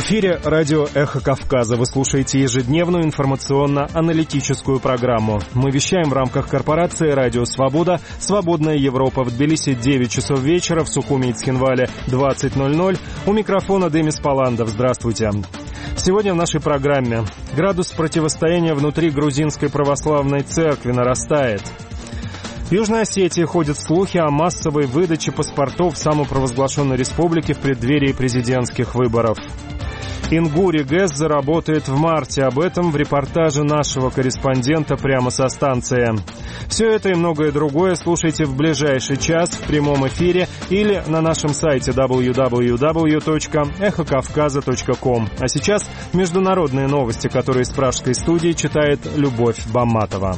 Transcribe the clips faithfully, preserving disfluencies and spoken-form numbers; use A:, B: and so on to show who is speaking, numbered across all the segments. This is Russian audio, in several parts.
A: эфире радио «Эхо Кавказа». Вы слушаете ежедневную информационно-аналитическую программу. Мы вещаем в рамках корпорации «Радио Свобода». «Свободная Европа» в Тбилиси девять часов вечера, в Сухуми и Цхинвале двадцать ноль ноль. У микрофона Демис Паландов. Здравствуйте. Сегодня в нашей программе градус противостояния внутри грузинской православной церкви нарастает. В Южной Осетии ходят слухи о массовой выдаче паспортов самопровозглашенной республики в преддверии президентских выборов. Ингури ГЭС заработает в марте. Об этом в репортаже нашего корреспондента прямо со станции. Все это и многое другое слушайте в ближайший час в прямом эфире или на нашем сайте дабл ю дабл ю дабл ю точка эхо кавказа точка ком. А сейчас международные новости, которые из пражской студии читает Любовь Баматова.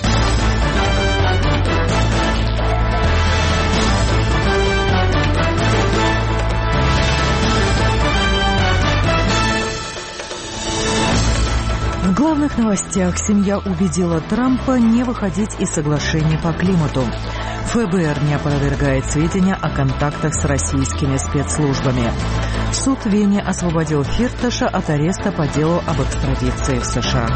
B: В главных новостях семья убедила Трампа не выходить из соглашения по климату. ФБР не опровергает сведения о контактах с российскими спецслужбами. Суд в Вене освободил Фирташа от ареста по делу об экстрадиции в США.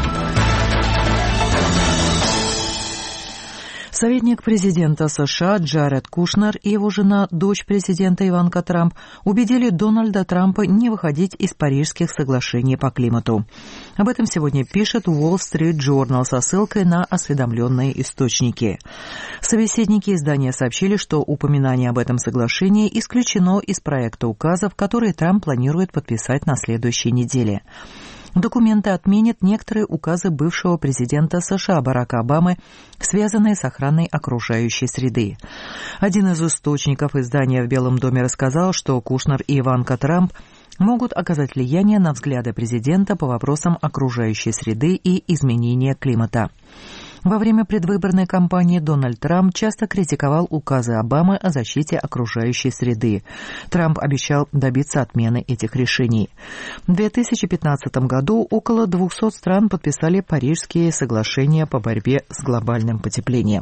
B: Советник президента США Джаред Кушнер и его жена, дочь президента Иванка Трамп, убедили Дональда Трампа не выходить из Парижских соглашений по климату. Об этом сегодня пишет Wall Street Journal со ссылкой на осведомленные источники. Собеседники издания сообщили, что упоминание об этом соглашении исключено из проекта указов, который Трамп планирует подписать на следующей неделе. Документы отменят некоторые указы бывшего президента США Барака Обамы, связанные с охраной окружающей среды. Один из источников издания в Белом доме рассказал, что Кушнер и Иванка Трамп могут оказать влияние на взгляды президента по вопросам окружающей среды и изменения климата. Во время предвыборной кампании Дональд Трамп часто критиковал указы Обамы о защите окружающей среды. Трамп обещал добиться отмены этих решений. В две тысячи пятнадцатом году около двухсот стран подписали Парижские соглашения по борьбе с глобальным потеплением.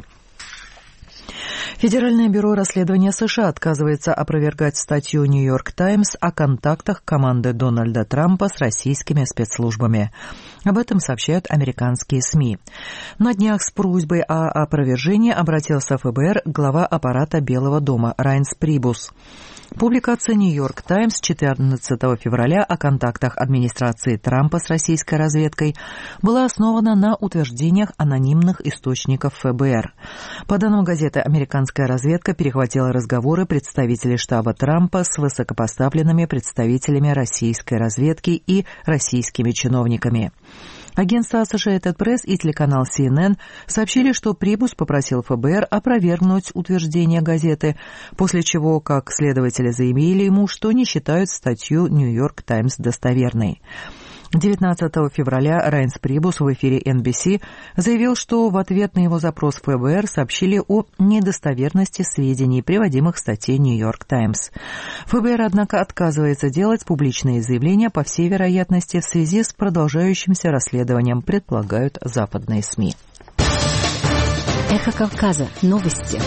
B: Федеральное бюро расследования США отказывается опровергать статью «Нью-Йорк Таймс» о контактах команды Дональда Трампа с российскими спецслужбами. Об этом сообщают американские СМИ. На днях с просьбой о опровержении обратился ФБР глава аппарата Белого дома Райнс Прибус. Публикация «Нью-Йорк Таймс» четырнадцатого февраля о контактах администрации Трампа с российской разведкой была основана на утверждениях анонимных источников ФБР. По данным газеты, американская разведка перехватила разговоры представителей штаба Трампа с высокопоставленными представителями российской разведки и российскими чиновниками. Агентство Associated Press и телеканал си эн эн сообщили, что Прибус попросил ФБР опровергнуть утверждения газеты, после чего, как следователи заявили ему, что не считают статью «Нью-Йорк Таймс» достоверной. девятнадцатого февраля Райнс Прибус в эфире эн би си заявил, что в ответ на его запрос ФБР сообщили о недостоверности сведений, приводимых в статье «Нью-Йорк Таймс». ФБР, однако, отказывается делать публичные заявления, по всей вероятности, в связи с продолжающимся расследованием, предполагают западные СМИ.
C: Эхо Кавказа. Новости.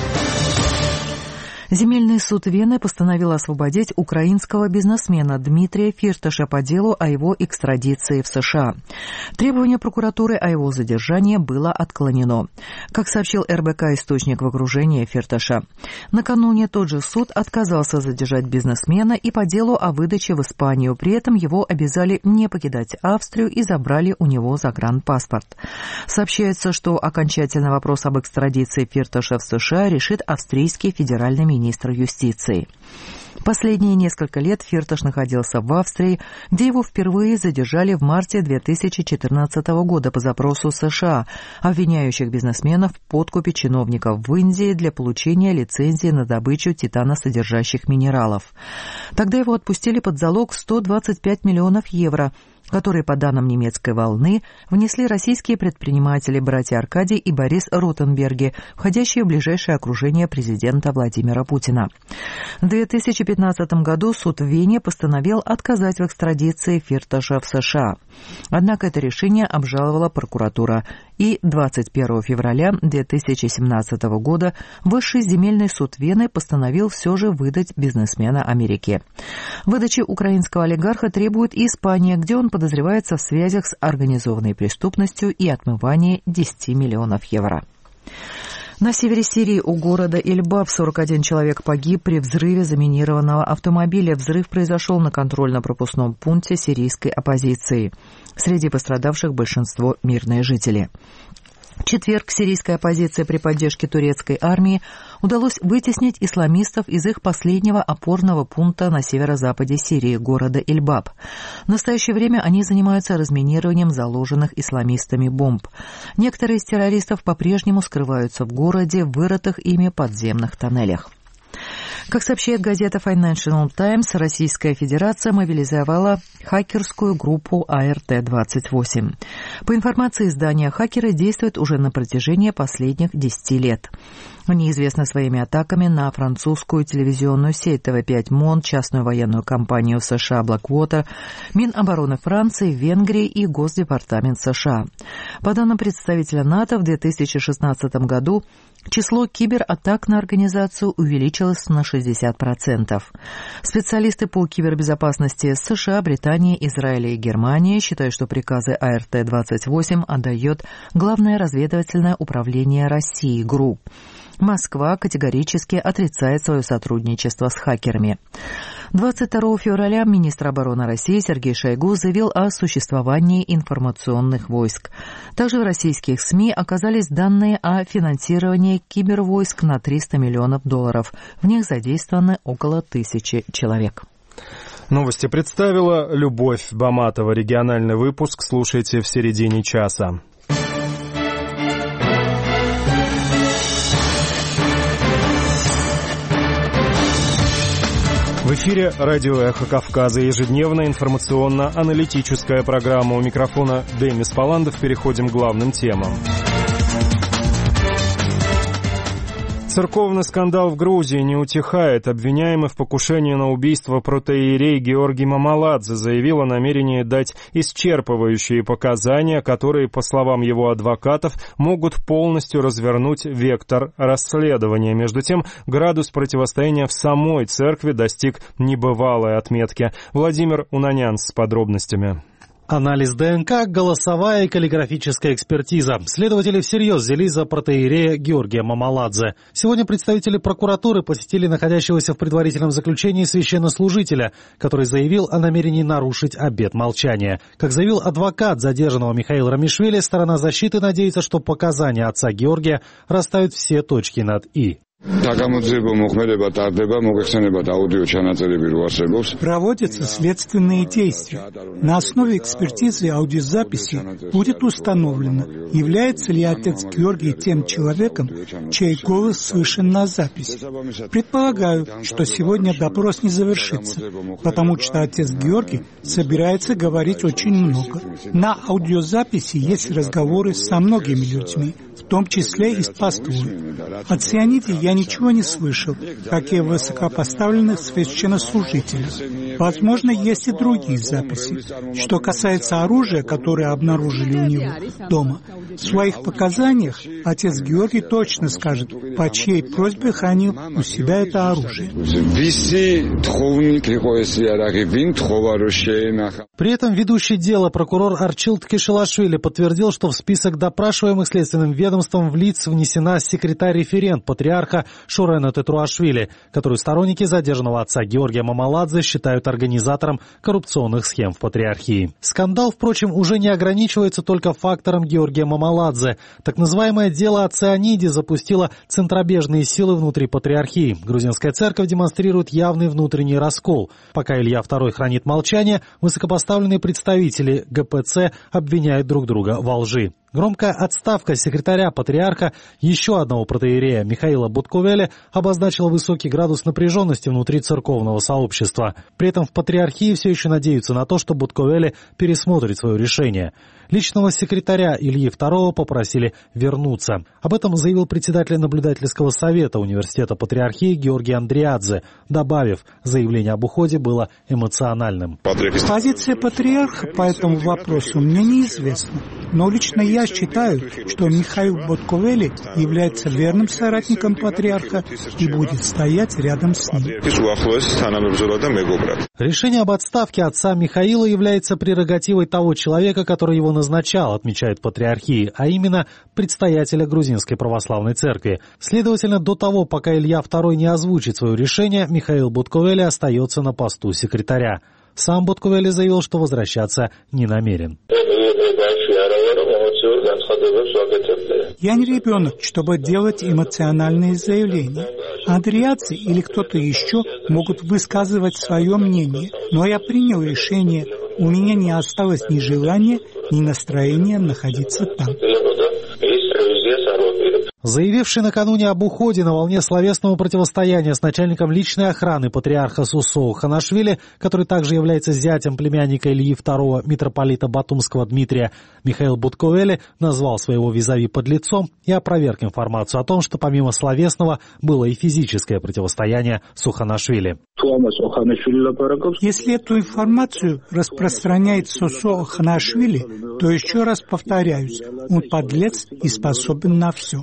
B: Земельный суд Вены постановил освободить украинского бизнесмена Дмитрия Фирташа по делу о его экстрадиции в США. Требование прокуратуры о его задержании было отклонено. Как сообщил эр бэ ка источник в окружении Фирташа, накануне тот же суд отказался задержать бизнесмена и по делу о выдаче в Испанию. При этом его обязали не покидать Австрию и забрали у него загранпаспорт. Сообщается, что окончательный вопрос об экстрадиции Фирташа в США решит австрийский федеральный министр. министр юстиции. Последние несколько лет Фирташ находился в Австрии, где его впервые задержали в марте две тысячи четырнадцатого года по запросу США, обвиняющих бизнесменов в подкупе чиновников в Индии для получения лицензии на добычу титаносодержащих минералов. Тогда его отпустили под залог сто двадцать пять миллионов евро, которые, по данным немецкой волны, внесли российские предприниматели братья Аркадий и Борис Ротенберги, входящие в ближайшее окружение президента Владимира Путина. В две тысячи пятнадцатом году суд в Вене постановил отказать в экстрадиции Фирташа в США. Однако это решение обжаловала прокуратура, и двадцать первого февраля две тысячи семнадцатого года Высший земельный суд Вены постановил все же выдать бизнесмена Америке. Выдачи украинского олигарха требует и Испания, где он подозревается в связях с организованной преступностью и отмывании десяти миллионов евро. На севере Сирии у города Эльбаб сорок один человек погиб при взрыве заминированного автомобиля. Взрыв произошел на контрольно-пропускном пункте сирийской оппозиции. Среди пострадавших большинство мирные жители. В четверг сирийской оппозиции при поддержке турецкой армии удалось вытеснить исламистов из их последнего опорного пункта на северо-западе Сирии, города Эльбаб. В настоящее время они занимаются разминированием заложенных исламистами бомб. Некоторые из террористов по-прежнему скрываются в городе в вырытых ими подземных тоннелях. Как сообщает газета Financial Times, Российская Федерация мобилизовала хакерскую группу А Эр Тэ двадцать восемь. По информации издания, хакеры действуют уже на протяжении последних десяти лет. Они известны своими атаками на французскую телевизионную сеть Тэ Вэ пять Мон, частную военную компанию в США Blackwater, Минобороны Франции, Венгрии и Госдепартамент США. По данным представителя НАТО, в две тысячи шестнадцатом году число кибератак на организацию увеличилось на шестьдесят процентов. Специалисты по кибербезопасности США, Британии, Израиля и Германии считают, что приказы А Эр Тэ двадцать восемь отдает Главное разведывательное управление России ГРУ. Москва категорически отрицает свое сотрудничество с хакерами. двадцать второго февраля министр обороны России Сергей Шойгу заявил о существовании информационных войск. Также в российских СМИ оказались данные о финансировании кибервойск на триста миллионов долларов. В них задействованы около тысячи человек.
A: Новости представила Любовь Баматова. Региональный выпуск слушайте в середине часа. В эфире радио «Эхо Кавказа», ежедневная информационно-аналитическая программа. У микрофона Демис Паландов. Переходим к главным темам. Церковный скандал в Грузии не утихает. Обвиняемый в покушении на убийство протоиерей Георгий Мамаладзе заявил о намерении дать исчерпывающие показания, которые, по словам его адвокатов, могут полностью развернуть вектор расследования. Между тем, градус противостояния в самой церкви достиг небывалой отметки. Владимир Унанян с подробностями.
D: Анализ Дэ Эн Ка, голосовая и каллиграфическая экспертиза. Следователи всерьез взялись за протоиерея Георгия Мамаладзе. Сегодня представители прокуратуры посетили находящегося в предварительном заключении священнослужителя, который заявил о намерении нарушить обет молчания. Как заявил адвокат задержанного Михаила Рамишвили, сторона защиты надеется, что показания отца Георгия расставят все точки над «и».
E: Проводятся следственные действия. На основе экспертизы аудиозаписи будет установлено, является ли отец Георгий тем человеком, чей голос слышен на записи. Предполагаю, что сегодня допрос не завершится, потому что отец Георгий собирается говорить очень много. На аудиозаписи есть разговоры со многими людьми, в том числе и с пастором. О цианиде я ничего не слышал, как и о высокопоставленных священнослужителях. Возможно, есть и другие записи. Что касается оружия, которое обнаружили у него дома, в своих показаниях отец Георгий точно скажет, по чьей просьбе хранил у себя это оружие.
D: При этом ведущий дело прокурор Арчилд Кешелашвили подтвердил, что в список допрашиваемых следственным ведомством в лиц внесена секретарь-референт патриарха Шорена Тетруашвили, которую сторонники задержанного отца Георгия Мамаладзе считают организатором коррупционных схем в патриархии. Скандал, впрочем, уже не ограничивается только фактором Георгия Мамаладзе. Так называемое дело о цианиде запустило центробежные силы внутри патриархии. Грузинская церковь демонстрирует явный внутренний раскол. Пока Илья второй хранит молчание, высокопоставленные представители Гэ Пэ Цэ обвиняют друг друга во лжи. Громкая отставка секретаря патриарха еще одного протоиерея Михаила Будковеля обозначила высокий градус напряженности внутри церковного сообщества. При этом в патриархии все еще надеются на то, что Будковеле пересмотрит свое решение. Личного секретаря Ильи второго попросили вернуться. Об этом заявил председатель наблюдательского совета университета патриархии Георгий Андриадзе, добавив, заявление об уходе было эмоциональным.
E: Позиция патриарха по этому вопросу мне неизвестна, но лично я считаю, что Михаил Будковеле является верным соратником патриарха и будет стоять рядом с ним.
D: Решение об отставке отца Михаила является прерогативой того человека, который его назначал, отмечает патриархия, а именно предстоятеля Грузинской православной церкви. Следовательно, до того, пока Илья второй не озвучит свое решение, Михаил Будковеле остается на посту секретаря. Сам Будковеле заявил, что возвращаться не намерен.
E: Я не ребенок, чтобы делать эмоциональные заявления. Андриадзе или кто-то еще могут высказывать свое мнение, но я принял решение. У меня не осталось ни желания, ни настроения находиться там.
D: Заявивший накануне об уходе на волне словесного противостояния с начальником личной охраны патриарха Сусоо Ханашвили, который также является зятем племянника Ильи второго, митрополита Батумского Дмитрия, Михаил Будковеле назвал своего визави подлецом и опроверг информацию о том, что помимо словесного было и физическое противостояние с Ханашвили.
E: Если эту информацию распространяет Сусоо Ханашвили, то еще раз повторяюсь, он подлец и способен на все.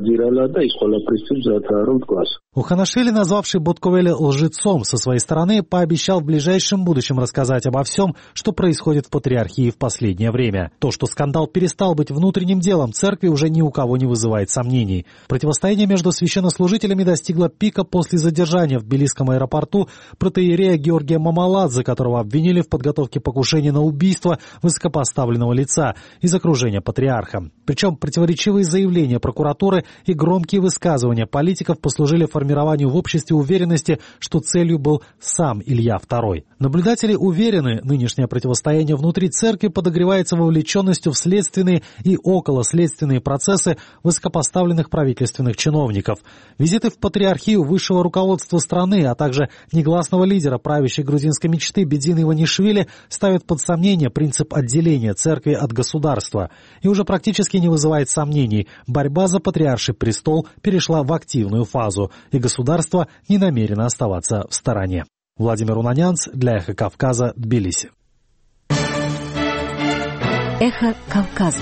D: Уханашвили, назвавший Будковеле лжецом, со своей стороны пообещал в ближайшем будущем рассказать обо всем, что происходит в патриархии в последнее время. То, что скандал перестал быть внутренним делом церкви, уже ни у кого не вызывает сомнений. Противостояние между священнослужителями достигло пика после задержания в Тбилисском аэропорту протоиерея Георгия Мамаладзе, которого обвинили в подготовке покушения на убийство высокопоставленного лица из окружения патриарха. Причем противоречивые заявления прокуратуры и громкие высказывания политиков послужили формированию в обществе уверенности, что целью был сам Илья второй. Наблюдатели уверены, нынешнее противостояние внутри церкви подогревается вовлеченностью в следственные и околоследственные процессы высокопоставленных правительственных чиновников. Визиты в патриархию высшего руководства страны, а также негласного лидера правящей грузинской мечты Бедзины Иванишвили ставят под сомнение принцип отделения церкви от государства. И уже практически не вызывает сомнений, борьба за патриарший престол перешла в активную фазу, и государство не намерено оставаться в стороне. Владимир Унанянц для «Эхо Кавказа», Тбилиси.
C: Эхо Кавказа.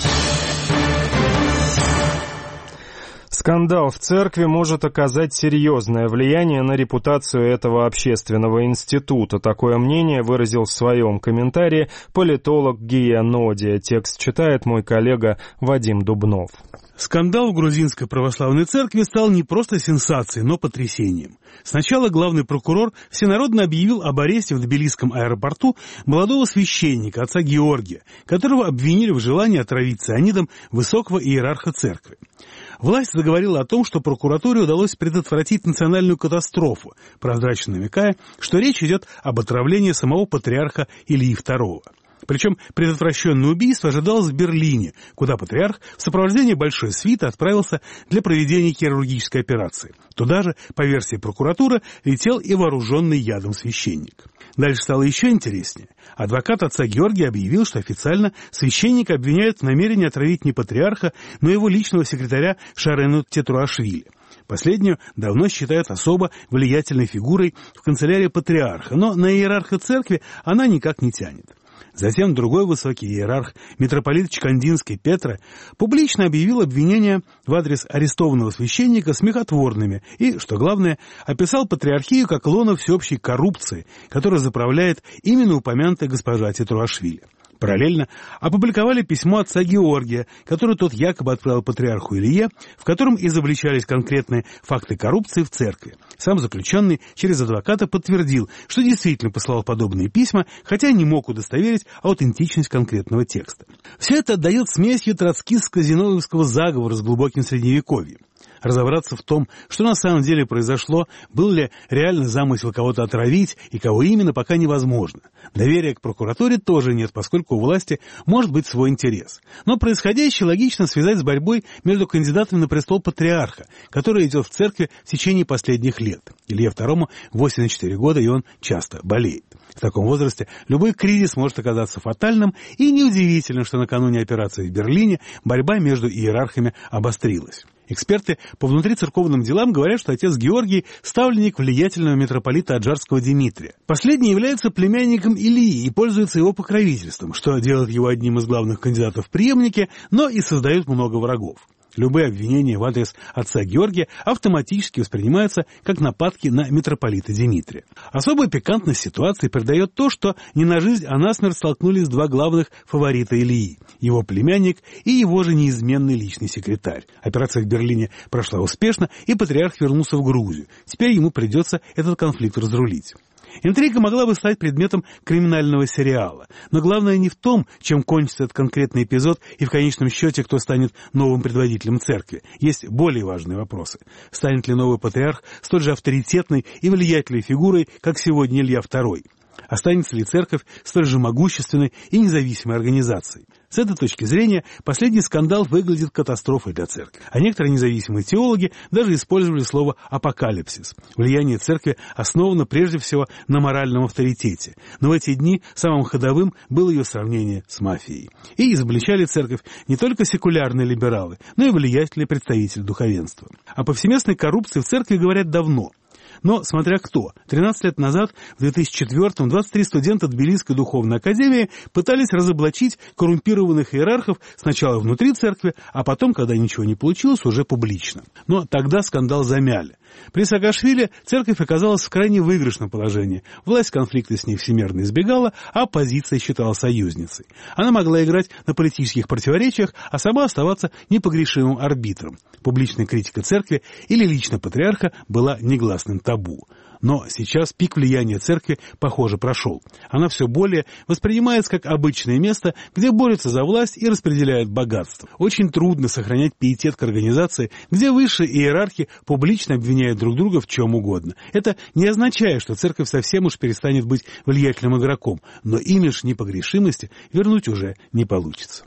A: Скандал в церкви может оказать серьезное влияние на репутацию этого общественного института. Такое мнение выразил в своем комментарии политолог Гия Нодия. Текст читает мой коллега Вадим Дубнов.
F: Скандал в грузинской православной церкви стал не просто сенсацией, но потрясением. Сначала главный прокурор всенародно объявил об аресте в Тбилисском аэропорту молодого священника, отца Георгия, которого обвинили в желании отравить цианидом высокого иерарха церкви. Власть заговорила о том, что прокуратуре удалось предотвратить национальную катастрофу, прозрачно намекая, что речь идет об отравлении самого патриарха Ильи второго. Причем предотвращенное убийство ожидалось в Берлине, куда патриарх в сопровождении большой свиты отправился для проведения хирургической операции. Туда же, по версии прокуратуры, летел и вооруженный ядом священник. Дальше стало еще интереснее. Адвокат отца Георгия объявил, что официально священника обвиняют в намерении отравить не патриарха, но его личного секретаря Шарену Тетруашвили. Последнюю давно считают особо влиятельной фигурой в канцелярии патриарха, но на иерарха церкви она никак не тянет. Затем другой высокий иерарх, митрополит Чкандинский Петра, публично объявил обвинения в адрес арестованного священника смехотворными и, что главное, описал патриархию как лоно всеобщей коррупции, которая заправляет именно упомянутая госпожа Тетруашвили. Параллельно опубликовали письмо отца Георгия, которое тот якобы отправил патриарху Илье, в котором изобличались конкретные факты коррупции в церкви. Сам заключенный через адвоката подтвердил, что действительно послал подобные письма, хотя не мог удостоверить аутентичность конкретного текста. Все это отдает смесью троцкистско-зиновьевского заговора с глубоким средневековьем. разобраться в том, что на самом деле произошло, был ли реально замысел кого-то отравить и кого именно, пока невозможно. Доверия к прокуратуре тоже нет, поскольку у власти может быть свой интерес. Но происходящее логично связать с борьбой между кандидатами на престол патриарха, который идет в церкви в течение последних лет. Илье второму восемьдесят четыре года, и он часто болеет. В таком возрасте любой кризис может оказаться фатальным, и неудивительно, что накануне операции в Берлине борьба между иерархами обострилась. Эксперты по внутрицерковным делам говорят, что отец Георгий – ставленник влиятельного митрополита Аджарского Димитрия. Последний является племянником Илии и пользуется его покровительством, что делает его одним из главных кандидатов в преемнике, но и создает много врагов. Любые обвинения в адрес отца Георгия автоматически воспринимаются как нападки на митрополита Димитрия. Особую пикантность ситуации придает то, что не на жизнь, а на смерть столкнулись два главных фаворита Илии – его племянник и его же неизменный личный секретарь. Операция в Берлине прошла успешно, и патриарх вернулся в Грузию. Теперь ему придется этот конфликт разрулить. Интрига могла бы стать предметом криминального сериала. Но главное не в том, чем кончится этот конкретный эпизод и в конечном счете, кто станет новым предводителем церкви. Есть более важные вопросы. Станет ли новый патриарх столь же авторитетной и влиятельной фигурой, как сегодня Илья второй? Останется ли церковь столь же могущественной и независимой организацией? С этой точки зрения последний скандал выглядит катастрофой для церкви. А некоторые независимые теологи даже использовали слово «апокалипсис». Влияние церкви основано прежде всего на моральном авторитете. Но в эти дни самым ходовым было ее сравнение с мафией. И изобличали церковь не только секулярные либералы, но и влиятельные представители духовенства. О повсеместной коррупции в церкви говорят давно. Но, смотря кто, тринадцать лет назад, в две тысячи четвёртом, двадцать три студента Тбилисской духовной академии пытались разоблачить коррумпированных иерархов сначала внутри церкви, а потом, когда ничего не получилось, уже публично. Но тогда скандал замяли. При Саакашвили церковь оказалась в крайне выигрышном положении. Власть конфликта с ней всемерно избегала, а оппозиция считала союзницей. Она могла играть на политических противоречиях, а сама оставаться непогрешимым арбитром. Публичная критика церкви или лично патриарха была негласным табу. Но сейчас пик влияния церкви, похоже, прошел. Она все более воспринимается как обычное место, где борются за власть и распределяют богатство. Очень трудно сохранять пиетет к организации, где высшие иерархи публично обвиняют друг друга в чем угодно. Это не означает, что церковь совсем уж перестанет быть влиятельным игроком, но имидж непогрешимости вернуть уже не получится.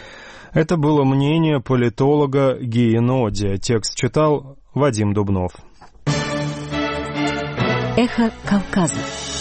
A: Это было мнение политолога Гии Ноди. Текст читал Вадим Дубнов.
C: Эхо Кавказа.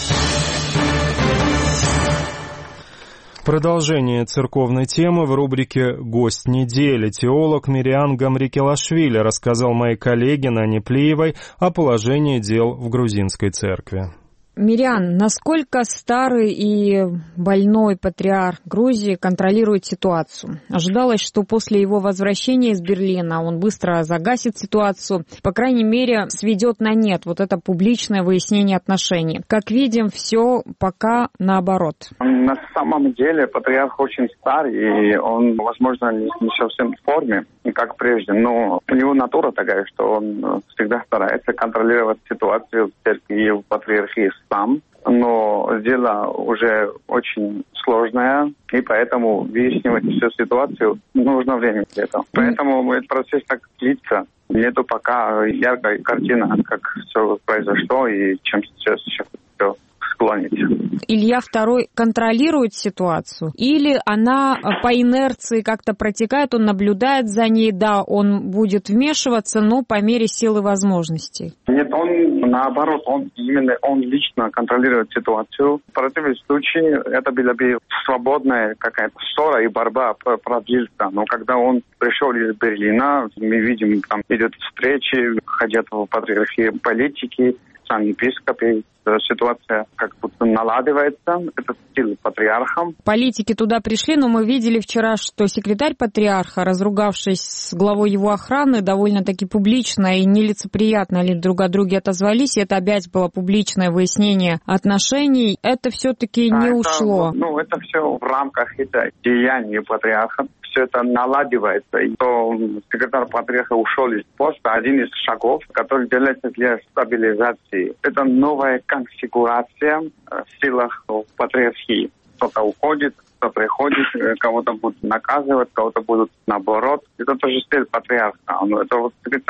A: Продолжение церковной темы в рубрике «Гость недели». Теолог Мириан Гамрикелашвили рассказал моей коллеге Нане Плиевой о положении дел в грузинской церкви.
G: Мириан, насколько старый и больной патриарх Грузии контролирует ситуацию? Ожидалось, что после его возвращения из Берлина он быстро загасит ситуацию, по крайней мере, сведет на нет вот это публичное выяснение отношений. Как видим, все пока наоборот.
H: На самом деле патриарх очень старый, и он, возможно, не совсем в форме, как прежде, но у него натура такая, что он всегда старается контролировать ситуацию в церкви и в патриархии сам, но дело уже очень сложное, и поэтому выяснивать всю ситуацию нужно время для этого. Поэтому этот процесс так длится. Нету пока яркой картины, как все произошло и чем сейчас все склонится.
G: Илья второй контролирует ситуацию? Или она по инерции как-то протекает, он наблюдает за ней, да, он будет вмешиваться, но по мере сил и возможностей?
H: Нет, он наоборот, он именно он лично контролирует ситуацию. В противном случае это была бы свободная какая-то ссора и борьба продлится. Но когда он пришел из Берлина, мы видим, там идут встречи, ходят в патриархии политики, сами епископы, ситуация как будто наладивается, это стиль патриархом.
G: Политики туда пришли, но мы видели вчера, что секретарь патриарха, разругавшись с главой его охраны, довольно-таки публично и нелицеприятно ли друг о друге отозвались, и это опять было публичное выяснение отношений. Это все-таки
H: да,
G: не
H: это,
G: ушло.
H: Ну, это все в рамках это деяния патриарха. Все это наладивается. И то секретарь патриарха ушел из поста, один из шагов, который делается для стабилизации. Это новая конфигурация в силах патриархии. Кто-то уходит, кто приходит, кого-то будут наказывать, кого-то будут наоборот. Это тоже стиль патриарха. Это вот секретарь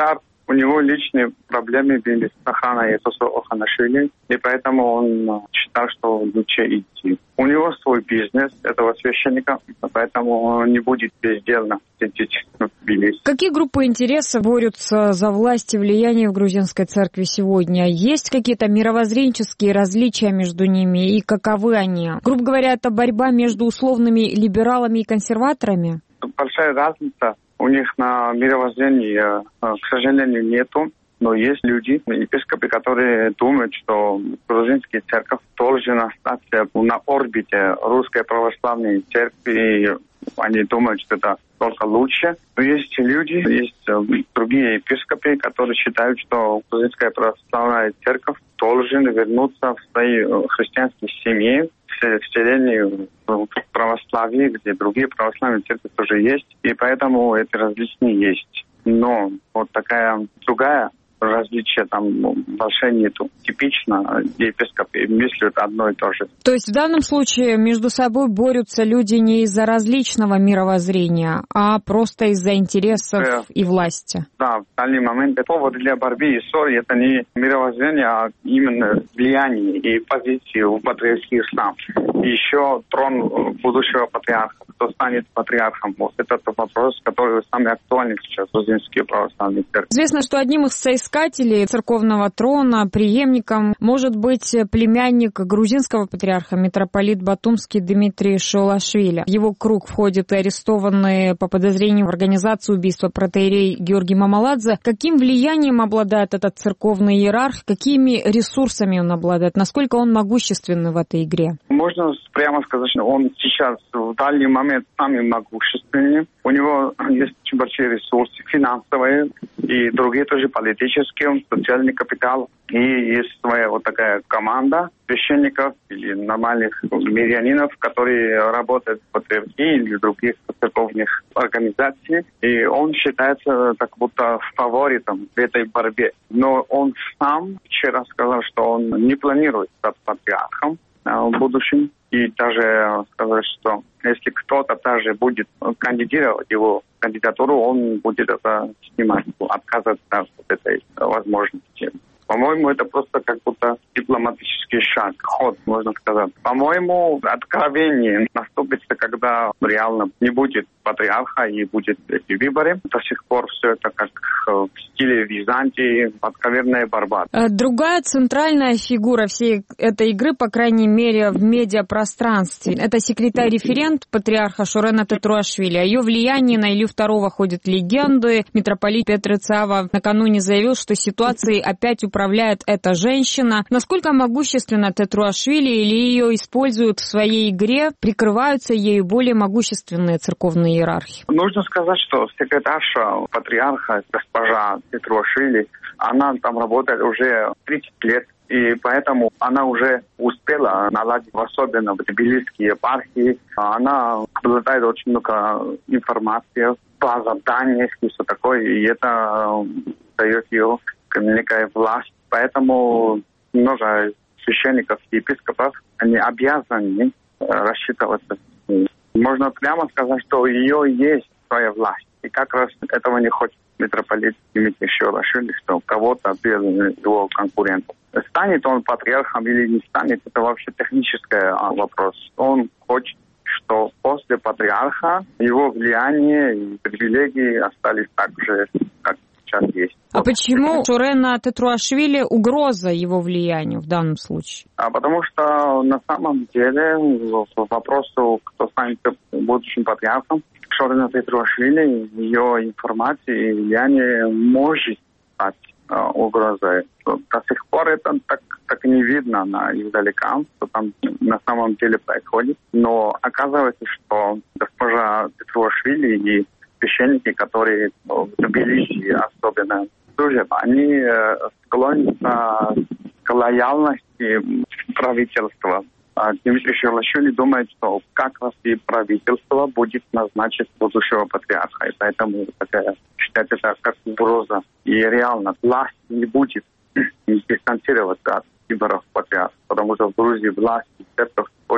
H: У него личные проблемы были с охраной Оханашвили, и поэтому он считал, что лучше идти. У него свой бизнес, этого священника, поэтому он не будет бездельно сидеть в Тбилиси.
G: Какие группы интереса борются за власть и влияние в грузинской церкви сегодня? Есть какие-то мировоззренческие различия между ними, и каковы они? Грубо говоря, это борьба между условными либералами и консерваторами?
H: Большая разница у них на мировоззрении, к сожалению, нету. Но есть люди, епископы, которые думают, что грузинская церковь должна остаться на орбите русской православной церкви. Они думают, что это только лучше. Но есть люди, есть другие епископы, которые считают, что грузинская православная церковь должна вернуться в свои христианские семьи, в селении в православии, где другие православные церкви тоже есть. И поэтому эти различия есть. Но вот такая другая различия там большое нету. Типично епископы мыслят одно и то же.
G: То есть в данном случае между собой борются люди не из-за различного мировоззрения, а просто из-за интересов да. и власти?
H: Да, в данный момент повод для борьбы и ссоры это не мировоззрение, а именно влияние и позиции в патриархии ислам. Еще трон будущего патриарха. Кто станет патриархом? Вот это тот вопрос, который самый актуальный сейчас в грузинской православной церкви.
G: Известно, что одним из соискателей церковного трона, преемником, может быть племянник грузинского патриарха, митрополит Батумский Дмитрий Шолашвили. В его круг входят арестованные по подозрению в организации убийства протоиерей Георгий Мамаладзе. Каким влиянием обладает этот церковный иерарх? Какими ресурсами он обладает? Насколько он могущественный в этой игре?
H: Можно прямо сказать, что он сейчас в данный момент самый могущественный. У него есть очень большие ресурсы финансовые и другие тоже политические, социальный капитал. И есть своя вот такая команда священников или нормальных мирянинов, которые работают в патриархии или в других церковных организациях. И он считается как будто фаворитом в этой борьбе. Но он сам вчера сказал, что он не планирует стать патриархом в будущем. И даже сказать, что если кто-то даже будет кандидировать его кандидатуру, он будет это снимать, отказываться от этой возможности. По-моему, это просто как будто дипломатический шаг, ход, можно сказать. По-моему, откровение наступит, когда реально не будет патриарха и будет эти выборы. До сих пор все это как в стиле Византии, откровенная борьба.
G: Другая центральная фигура всей этой игры, по крайней мере, в медиапространстве, это секретарь-референт патриарха Шорена Тетруашвили. О ее влиянии на Илью второго ходят легенды. Митрополит Петр Цава накануне заявил, что ситуацией опять управляет эта женщина. Насколько могущественна Тетруашвили или ее используют в своей игре, прикрываются ею более могущественные церковные иерархи?
H: Нужно сказать, что секретарша патриарха, госпожа Тетруашвили, она там работает уже тридцать лет. И поэтому она уже успела наладить, особенно в тбилисской епархии. Она обладает очень много информации, база данных и все такое. И это дает ее некая власть. Поэтому много священников и епископов, они обязаны рассчитываться с ней. Можно прямо сказать, что у нее есть своя власть. И как раз этого не хочет митрополит Дмитрий Шолашвили, что кого-то без его конкурентов. Станет он патриархом или не станет, это вообще технический вопрос. Он хочет, что после патриарха его влияние и привилегии остались так же, как сейчас есть.
G: А вот. Почему Шорена Тетруашвили угроза его влиянию в данном случае?
H: А потому что на самом деле в вопросу, кто станет будущим патриархом, Шорена Тетруашвили, ее информация и влияние может стать э, угрозой. До сих пор это так, так не видно на, издалека, что там на самом деле происходит. Но оказывается, что госпожа Тетруашвили и священники, которые в Тбилиси особенно служат, они э, склонятся к лояльности правительства. Дмитрий Шолашвили думает, что как раз и правительство будет назначить будущего патриарха. И поэтому такая, считается это как угроза. И реально власть не будет дистанцироваться от выборов патриарха. Потому что в Грузии власть и церковь очень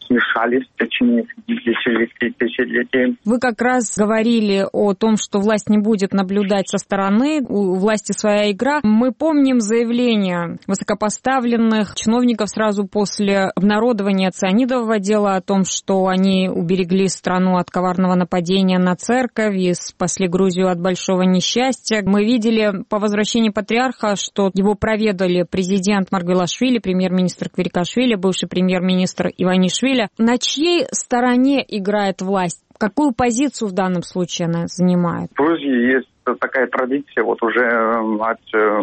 H: смешались в течение десятилетий.
G: Вы как раз говорили о том, что власть не будет наблюдать со стороны, у власти своя игра. Мы помним заявление высокопоставленных чиновников сразу после обнародования цианидового дела о том, что они уберегли страну от коварного нападения на церковь и спасли Грузию от большого несчастья. Мы видели по возвращении патриарха, что его проведали президент Маргвелашвили, премьер-министр Квирикашвили, бывший премьер-министр Иванишвили. На чьей стороне играет власть? Какую позицию в данном случае она занимает?
H: В Грузии есть такая традиция вот уже от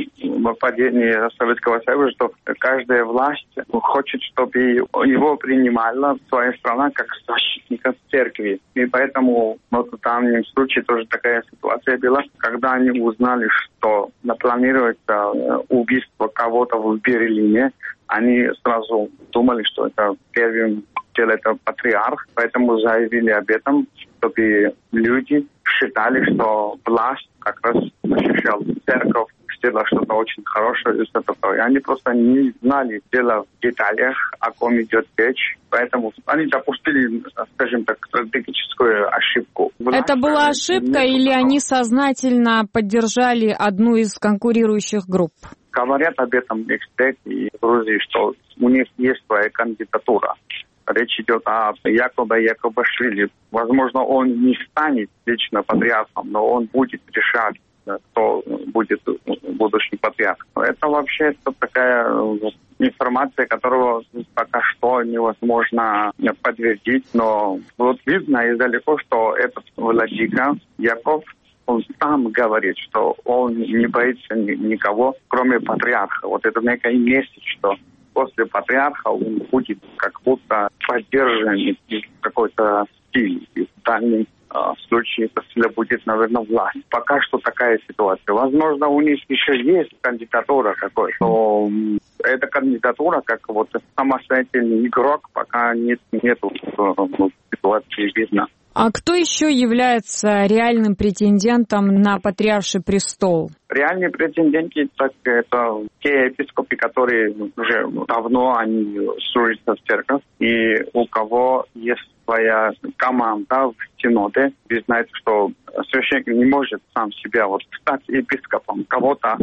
H: нападения Советского Союза, что каждая власть хочет, чтобы его принимала своя страна как защитника церкви. И поэтому вот в данном случае тоже такая ситуация была, когда они узнали, что планируется убийство кого-то в Берлине, они сразу думали, что это первым делом это патриарх, поэтому заявили об этом, чтобы люди считали, что власть как раз защищала церковь, сделала что-то очень хорошее и все такое. Они просто не знали дела в деталях, о ком идет речь, поэтому они допустили, скажем так, стратегическую ошибку. Власть
G: это была ошибка или они сознательно поддержали одну из конкурирующих групп?
H: Говорят об этом эксперты в Грузии, что у них есть своя кандидатура. Речь идет о Якубе Якубашвили. Возможно, он не станет лично патриархом, но он будет решать, кто будет будущим патриархом. Это вообще такая информация, которую пока что невозможно подтвердить, но вот видно издалеко, что этот владыка Яков, он сам говорит, что он не боится никого, кроме патриарха. Вот это некая месседж, что после патриарха он будет как будто поддержан какой-то стиль. И в данном э, случае это будет, наверное, власть. Пока что такая ситуация. Возможно, у них еще есть кандидатура какой-то, но эта кандидатура, как вот самостоятельный игрок, пока нет, нету э, ситуации видно.
G: А кто еще является реальным претендентом на патриарший престол?
H: Реальные претенденты так, это те епископы, которые уже давно они служат в церковь, и у кого есть своя команда в синоде. Вы знаете, что священник не может сам себя вот стать епископом. Кого-то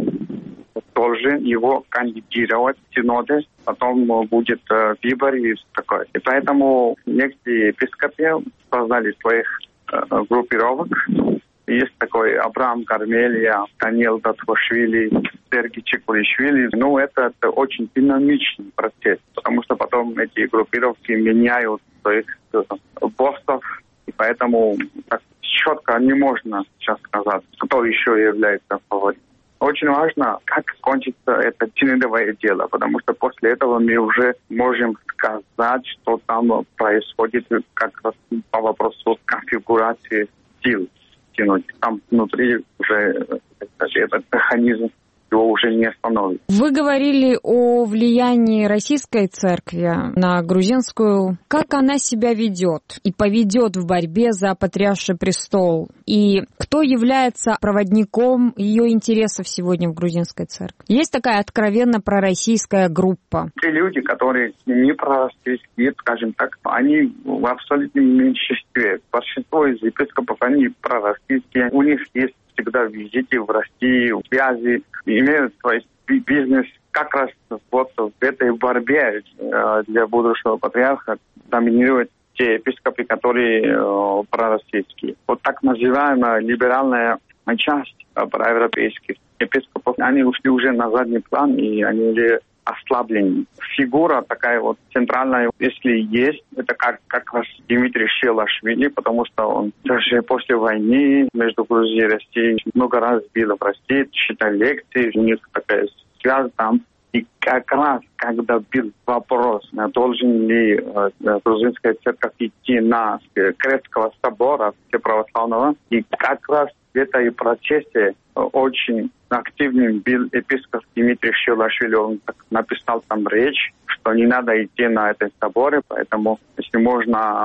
H: должен его кандидировать в синоде, потом будет э, выбор и такое. И поэтому некоторые епископы создали своих э, группировок. Есть такой Абрам Кармелия, Даниил Датвашвили, Сергей Чекуришвили. Ну, это, это очень динамичный процесс, потому что потом эти группировки меняют своих э, боссов, и поэтому так четко не можно сейчас сказать, кто еще является фаворитом. Очень важно, как кончится это синодовое дело, потому что после этого мы уже можем сказать, что там происходит как раз по вопросу конфигурации сил в синоде. Там внутри уже этот механизм его уже не остановит.
G: Вы говорили о влиянии российской церкви на грузинскую. Как она себя ведет и поведет в борьбе за патриарший престол? И кто является проводником ее интересов сегодня в грузинской церкви? Есть такая откровенно пророссийская группа?
H: Те люди, которые не пророссийские, скажем так, они в абсолютном меньшинстве. Большинство из епископов, они пророссийские. У них есть всегда визиты в России, связи, имеют свой бизнес. Как раз вот в этой борьбе э, для будущего патриарха доминируют те епископы, которые э, пророссийские. Вот так называемая либеральная часть э, проевропейских епископов, они ушли уже на задний план, и они уже ослаблены. Фигура такая вот центральная, если есть, это как, как раз Дмитрий Шилашвили, потому что он даже после войны между Грузией и Россией много раз был в России, читал лекции, у них такая связь там. И как раз, когда был вопрос, должен ли э, грузинская церковь идти на Крестского собора Всеправославного, и как раз в этой процессе очень активным был епископ Дмитрий Шилашвили. Он написал там речь, что не надо идти на этой соборе, поэтому, если можно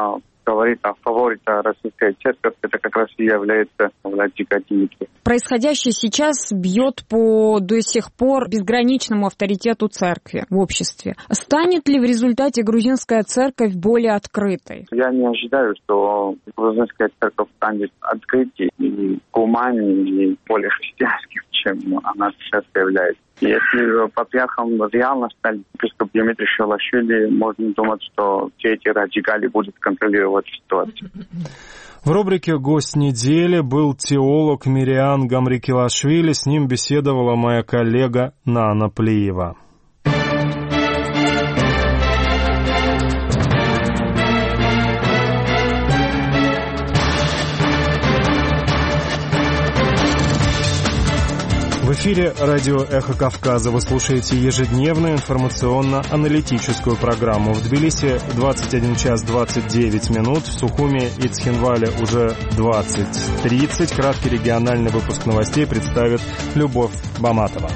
H: говорит о фаворите российской церкви, это как раз и является Владикатиники.
G: Происходящее сейчас бьет по до сих пор безграничному авторитету церкви в обществе. Станет ли в результате грузинская церковь более открытой?
H: Я не ожидаю, что грузинская церковь станет открытой и гуманнее, и более христианской, чем она сейчас является. Если патриархом реально стали епископ Димитрий Шилашвили, можно думать, что все эти радикали будут контролировать ситуацию.
A: В рубрике «Гость недели» был теолог Мириан Гамрикилашвили. С ним беседовала моя коллега Нана Плиева. В эфире радио «Эхо Кавказа». Вы слушаете ежедневную информационно-аналитическую программу. В Тбилиси двадцать один час двадцать девять минут, в Сухуме и Цхинвале уже двадцать тридцать. Краткий региональный выпуск новостей представит Любовь Баматова.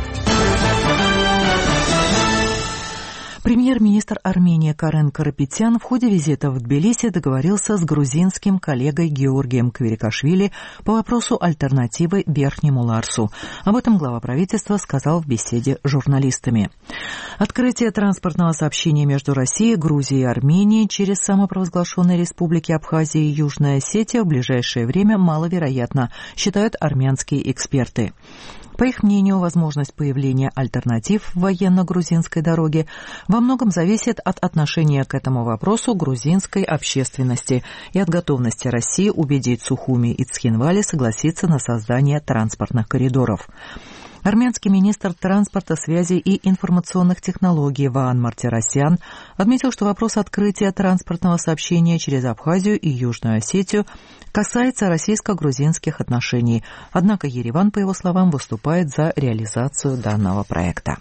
B: Премьер-министр Армении Карен Карапетян в ходе визита в Тбилиси договорился с грузинским коллегой Георгием Квирикашвили по вопросу альтернативы Верхнему Ларсу. Об этом глава правительства сказал в беседе с журналистами. Открытие транспортного сообщения между Россией, Грузией и Арменией через самопровозглашенные республики Абхазия и Южная Осетия в ближайшее время маловероятно, считают армянские эксперты. По их мнению, возможность появления альтернатив в военно-грузинской дороге во многом зависит от отношения к этому вопросу грузинской общественности и от готовности России убедить Сухуми и Цхинвали согласиться на создание транспортных коридоров. Армянский министр транспорта, связи и информационных технологий Ваан Мартиросян отметил, что вопрос открытия транспортного сообщения через Абхазию и Южную Осетию касается российско-грузинских отношений, однако Ереван, по его словам, выступает за реализацию данного проекта.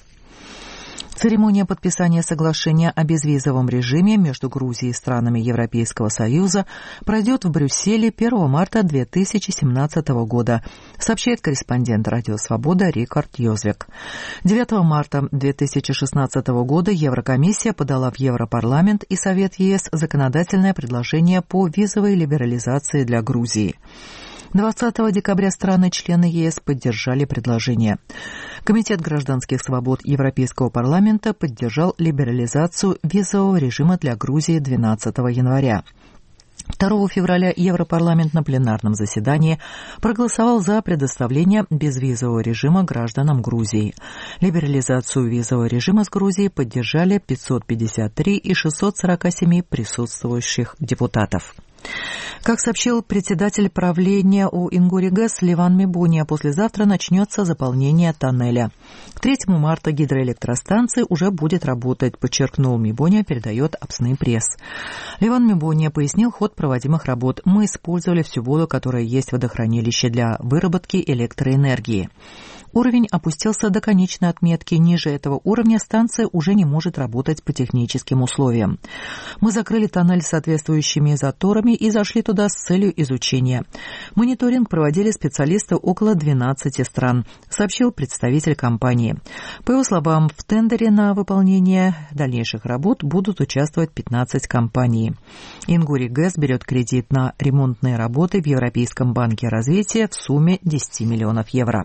B: Церемония подписания соглашения о безвизовом режиме между Грузией и странами Европейского Союза пройдет в Брюсселе первого марта две тысячи семнадцатого года, сообщает корреспондент «Радио Свобода» Рикард Йозвек. девятого марта две тысячи шестнадцатого года Еврокомиссия подала в Европарламент и Совет ЕС законодательное предложение по визовой либерализации для Грузии. двадцатого декабря страны-члены ЕС поддержали предложение. Комитет гражданских свобод Европейского парламента поддержал либерализацию визового режима для Грузии двенадцатого января. второго февраля Европарламент на пленарном заседании проголосовал за предоставление безвизового режима гражданам Грузии. Либерализацию визового режима с Грузией поддержали пятьсот пятьдесят три из шестисот сорока семи присутствующих депутатов. Как сообщил председатель правления у Ингури-ГЭС Леван Мибония, послезавтра начнется заполнение тоннеля. К третьему марта гидроэлектростанция уже будет работать, подчеркнул Мибония, передает Апсны пресс. Леван Мибония пояснил ход проводимых работ. Мы использовали всю воду, которая есть в водохранилище для выработки электроэнергии. Уровень опустился до конечной отметки. Ниже этого уровня станция уже не может работать по техническим условиям. Мы закрыли тоннель с соответствующими заторами и зашли туда с целью изучения. Мониторинг проводили специалисты около двенадцати стран, сообщил представитель компании. По его словам, в тендере на выполнение дальнейших работ будут участвовать пятнадцать компаний. Ингури-ГЭС берет кредит на ремонтные работы в Европейском банке развития в сумме десять миллионов евро.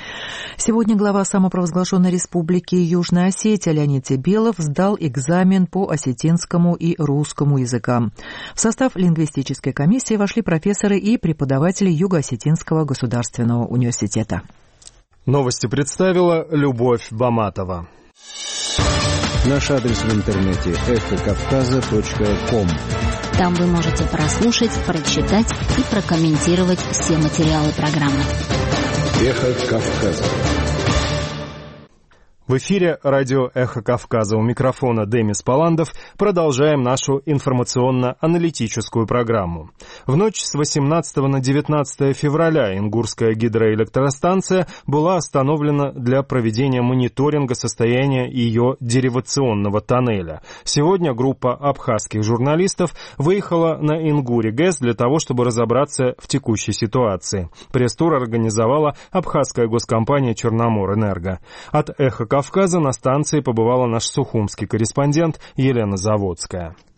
B: Сегодня глава самопровозглашенной республики Южная Осетия Леонид Тебелов сдал экзамен по осетинскому и русскому языкам. В состав лингвистической комиссии вошли профессоры и преподаватели Юго-Осетинского государственного университета.
A: Новости представила Любовь Баматова.
I: Наш адрес в интернете эхо кавказа точка ком.
C: Там вы можете прослушать, прочитать и прокомментировать все материалы программы.
I: Эхо Кавказа.
A: В эфире радио «Эхо Кавказа». У микрофона Демис Паландов. Продолжаем нашу информационно-аналитическую программу. В ночь с восемнадцатого на девятнадцатое февраля Ингурская гидроэлектростанция была остановлена для проведения мониторинга состояния ее деривационного тоннеля. Сегодня группа абхазских журналистов выехала на Ингури-ГЭС для того, чтобы разобраться в текущей ситуации. Пресс-тур организовала абхазская госкомпания «Черноморэнерго». От «Эхо Кавказа» на станции побывала наш сухумский корреспондент Елена Заводская.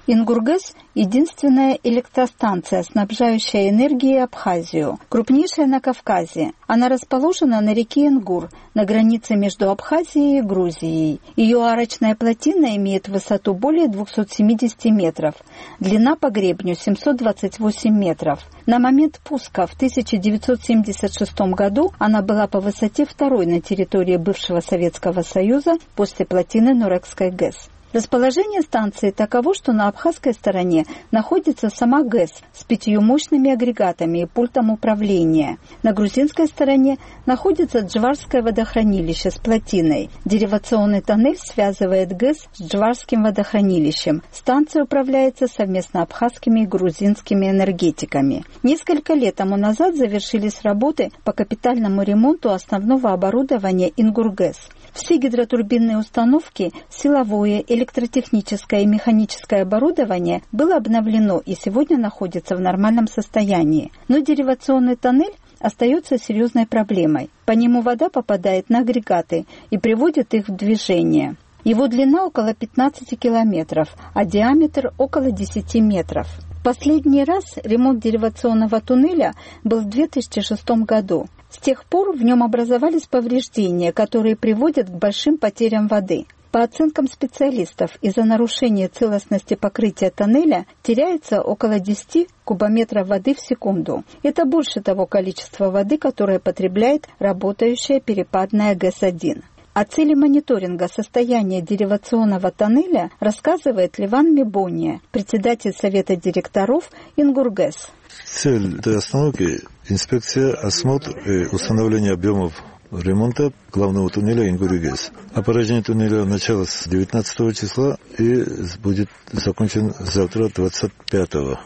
J: Ингургэс – единственная электростанция, снабжающая энергией Абхазию, крупнейшая на Кавказе. Она расположена на реке Ингур, на границе между Абхазией и Грузией. Ее арочная плотина имеет высоту более двухсот семидесяти метров, длина по гребню семьсот двадцать восемь метров. На момент пуска в тысяча девятьсот семьдесят шестом году она была по высоте второй на территории бывшего Советского Союза после плотины Нурекской ГЭС. Расположение станции таково, что на абхазской стороне находится сама ГЭС с пятью мощными агрегатами и пультом управления. На грузинской стороне находится Джварское водохранилище с плотиной. Деривационный тоннель связывает ГЭС с Джварским водохранилищем. Станция управляется совместно абхазскими и грузинскими энергетиками. Несколько лет тому назад завершились работы по капитальному ремонту основного оборудования Ингургэс. Все гидротурбинные установки, силовое, электротехническое и механическое оборудование было обновлено и сегодня находится в нормальном состоянии. Но деривационный тоннель остается серьезной проблемой. По нему вода попадает на агрегаты и приводит их в движение. Его длина около пятнадцати километров, а диаметр около десяти метров. Последний раз ремонт деривационного туннеля был в две тысячи шестом году. С тех пор в нем образовались повреждения, которые приводят к большим потерям воды. По оценкам специалистов, из-за нарушения целостности покрытия тоннеля теряется около десяти кубометров воды в секунду. Это больше того количества воды, которое потребляет работающая перепадная ГЭС один. О цели мониторинга состояния деривационного тоннеля рассказывает Ливан Мебония, председатель Совета директоров Ингургэс.
K: Цель этой остановки – инспекция, осмотр и установление объемов ремонта главного туннеля Ингур-ГЭС. Опорожнение туннеля началось девятнадцатого числа и будет закончен завтра, двадцать пятого.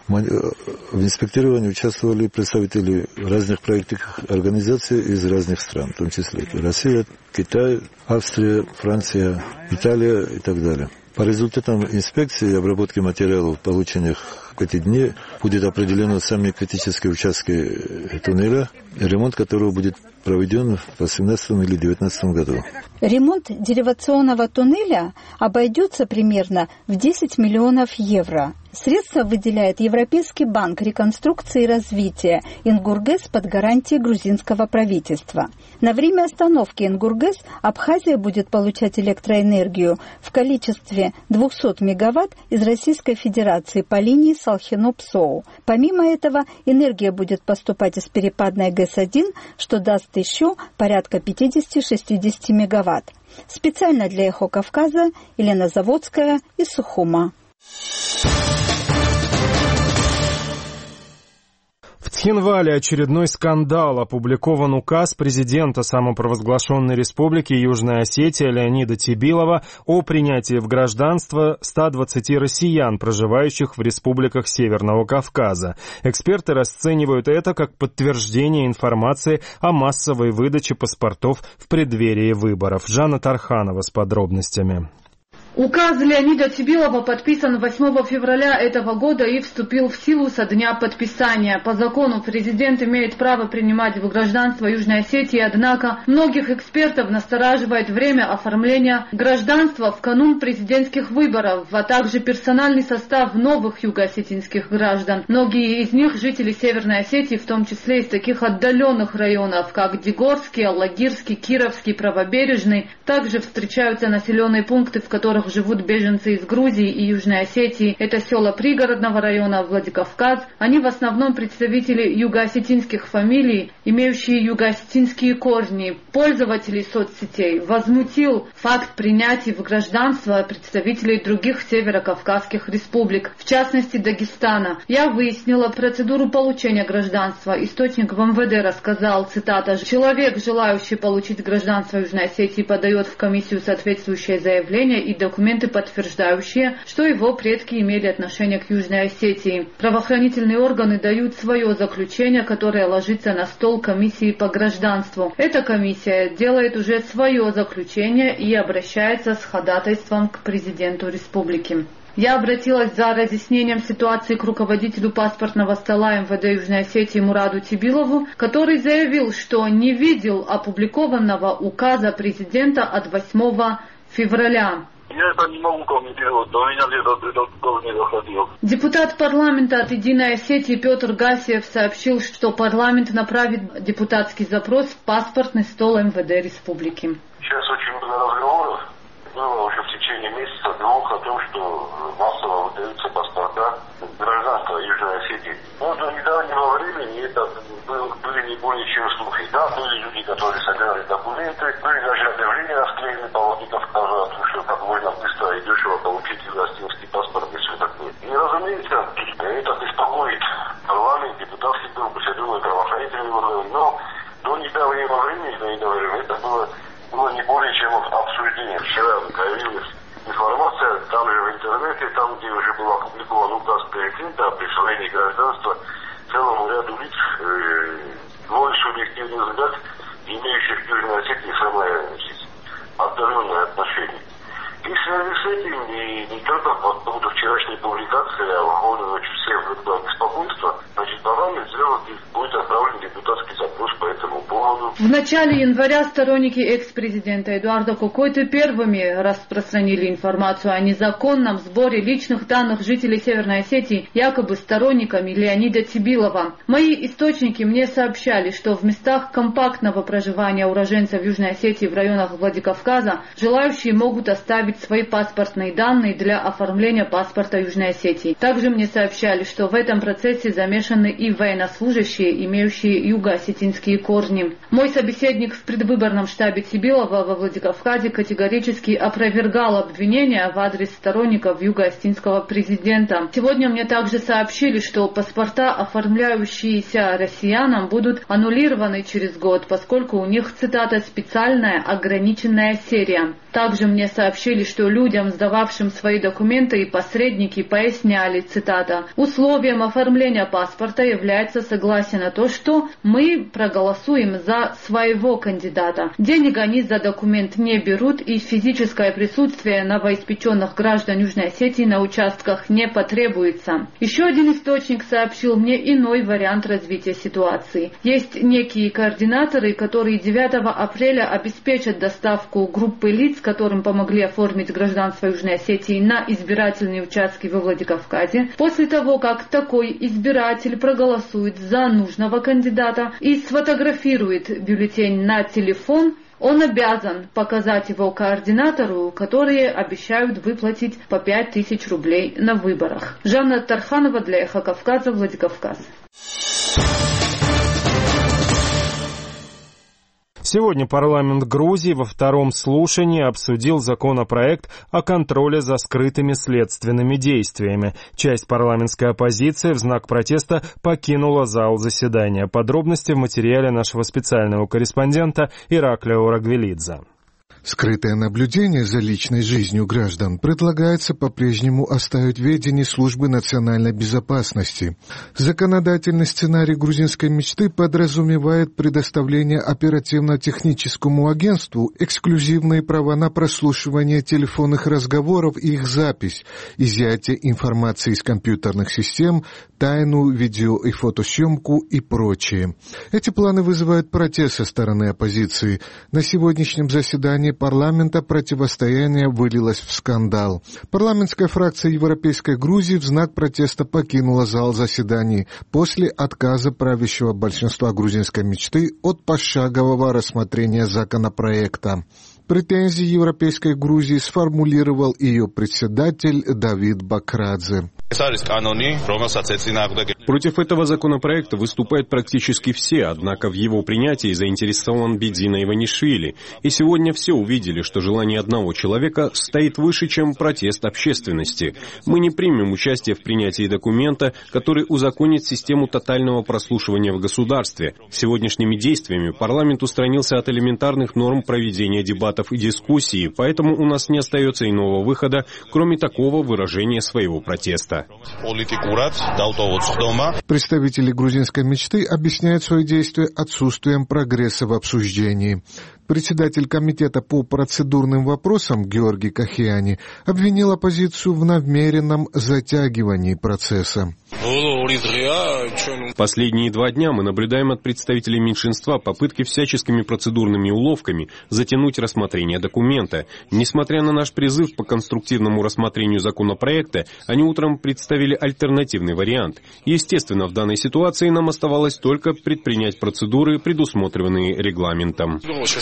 K: В инспектировании участвовали представители разных проектных организаций из разных стран, в том числе Россия, Китай, Австрия, Франция, Италия и так далее. По результатам инспекции и обработки материалов, полученных в эти дни, будет определено сами критические участки туннеля, ремонт которого будет проведен в восемнадцатом или девятнадцатом году.
J: Ремонт деривационного туннеля обойдется примерно в десять миллионов евро. Средства выделяет Европейский банк реконструкции и развития Ингургэс под гарантией грузинского правительства. На время остановки Ингургэс Абхазия будет получать электроэнергию в количестве двухсот мегаватт из Российской Федерации по линии Салхино-Псоу. Помимо этого, энергия будет поступать из перепадной ГЭС один, что даст еще порядка пятьдесят-шестьдесят мегаватт. Специально для Эхо Кавказа Елена Заводская из Сухума.
A: В Цхинвале очередной скандал. Опубликован указ президента самопровозглашенной республики Южная Осетия Леонида Тибилова о принятии в гражданство ста двадцати россиян, проживающих в республиках Северного Кавказа. Эксперты расценивают это как подтверждение информации о массовой выдаче паспортов в преддверии выборов. Жанна Тарханова с подробностями.
L: Указ Леонида Тибилова подписан восьмого февраля этого года и вступил в силу со дня подписания. По закону президент имеет право принимать в гражданство Южной Осетии, однако многих экспертов настораживает время оформления гражданства в канун президентских выборов, а также персональный состав новых юго-осетинских граждан. Многие из них жители Северной Осетии, в том числе из таких отдаленных районов, как Дигорский, Аллагирский, Кировский, Правобережный. Также встречаются населенные пункты, в которых живут беженцы из Грузии и Южной Осетии. Это села пригородного района Владикавказ. Они в основном представители юго-осетинских фамилий, имеющие юго-осетинские корни. Пользователей соцсетей возмутил факт принятия в гражданство представителей других северокавказских республик, в частности Дагестана. Я выяснила процедуру получения гражданства. Источник в эм вэ дэ рассказал, цитата: «Человек, желающий получить гражданство Южной Осетии, подает в комиссию соответствующее заявление и документы, документы, подтверждающие, что его предки имели отношение к Южной Осетии. Правоохранительные органы дают свое заключение, которое ложится на стол комиссии по гражданству. Эта комиссия делает уже свое заключение и обращается с ходатайством к президенту республики». Я обратилась за разъяснением ситуации к руководителю паспортного стола эм вэ дэ Южной Осетии Мураду Тибилову, который заявил, что не видел опубликованного указа президента от восьмого февраля.
M: Я это не могу комментировать, до меня это тоже не доходило.
L: Депутат парламента от «Единой Осетии» Петр Гасиев сообщил, что парламент направит депутатский запрос в паспортный стол эм вэ дэ республики.
M: Сейчас очень много разговоров было уже в течение месяца двух о том, что массово выдаются паспорта гражданства Южной Осетии. Но до недавнего времени это были не более чем слухи. Да, были люди, которые собирали документы, были даже объявления расклеены по Владикавказу о том, что как можно быстро и дешево получить югославянский паспорт и все такое. И, разумеется, это беспокоит парламент, депутатские группы, я думаю, правоохранительные органы, но до недавнего времени, до недавнего времени это было было не более чем обсуждение. Вчера появилась информация, там же в интернете, там, где уже был опубликован указ президента о присвоении гражданства целому ряду лиц, э, мой субъективный взгляд, имеющих в Южной Осетии самое отдаленное отношение. И в связи с этим, и не только по поводу вчерашней публикации, а в ходе всех беспокойства, значит, парламент сделал, будет отправлен депутатский запрос по этому поводу.
L: В начале января сторонники экс-президента Эдуарда Кокойты первыми распространили информацию о незаконном сборе личных данных жителей Северной Осетии якобы сторонниками Леонида Цибилова. Мои источники мне сообщали, что в местах компактного проживания уроженцев Южной Осетии в районах Владикавказа желающие могут оставить свои паспортные данные для оформления паспорта Южной Осетии. Также мне сообщали, что в этом процессе замешаны и военнослужащие, имеющие юго-осетинские корни. Мой собеседник в предвыборном штабе Цибилова во Владикавказе категорически опровергал обвинения в адрес сторонников юго-осетинского президента. Сегодня мне также сообщили, что паспорта, оформляющиеся россиянам, будут аннулированы через год, поскольку у них, цитата, «специальная ограниченная серия». Также мне сообщили, что людям, сдававшим свои документы, и посредники поясняли, цитата, «условием оформления паспорта является согласие на то, что мы проголосуем за своего кандидата. Денег они за документ не берут, и физическое присутствие новоиспеченных граждан Южной Осетии на участках не потребуется». Еще один источник сообщил мне иной вариант развития ситуации. Есть некие координаторы, которые девятого апреля обеспечат доставку группы лиц, которым помогли оформить гражданство Южной Осетии, на избирательные участки во Владикавказе. После того, как такой избиратель проголосует за нужного кандидата и сфотографирует бюллетень на телефон, он обязан показать его координатору, которые обещают выплатить по пять тысяч рублей на выборах. Жанна Тарханова для Эхо Кавказа, Владикавказ.
A: Сегодня парламент Грузии во втором слушании обсудил законопроект о контроле за скрытыми следственными действиями. Часть парламентской оппозиции в знак протеста покинула зал заседания. Подробности в материале нашего специального корреспондента Ираклия Урагвелидзе.
N: Скрытое наблюдение за личной жизнью граждан предлагается по-прежнему оставить в ведении Службы национальной безопасности. Законодательный сценарий грузинской мечты подразумевает предоставление оперативно-техническому агентству эксклюзивные права на прослушивание телефонных разговоров и их запись, изъятие информации из компьютерных систем, тайну, видео и фотосъемку и прочее. Эти планы вызывают протест со стороны оппозиции. На сегодняшнем заседании парламента противостояние вылилось в скандал. Парламентская фракция Европейской Грузии в знак протеста покинула зал заседаний после отказа правящего большинства грузинской мечты от пошагового рассмотрения законопроекта. Претензии Европейской Грузии сформулировал ее председатель Давид Бакрадзе.
O: Против этого законопроекта выступают практически все, однако в его принятии заинтересован Бидзина Иванишвили. И сегодня все увидели, что желание одного человека стоит выше, чем протест общественности. Мы не примем участие в принятии документа, который узаконит систему тотального прослушивания в государстве. Сегодняшними действиями парламент устранился от элементарных норм проведения дебатов и дискуссий, поэтому у нас не остается иного выхода, кроме такого выражения своего протеста.
N: Представители грузинской мечты объясняют свои действия отсутствием прогресса в обсуждении. Председатель комитета по процедурным вопросам Георгий Кахиани обвинил оппозицию в намеренном затягивании процесса.
O: Последние два дня мы наблюдаем от представителей меньшинства попытки всяческими процедурными уловками затянуть рассмотрение документа. Несмотря на наш призыв по конструктивному рассмотрению законопроекта, они утром представили альтернативный вариант. Естественно, в данной ситуации нам оставалось только предпринять процедуры, предусмотренные регламентом.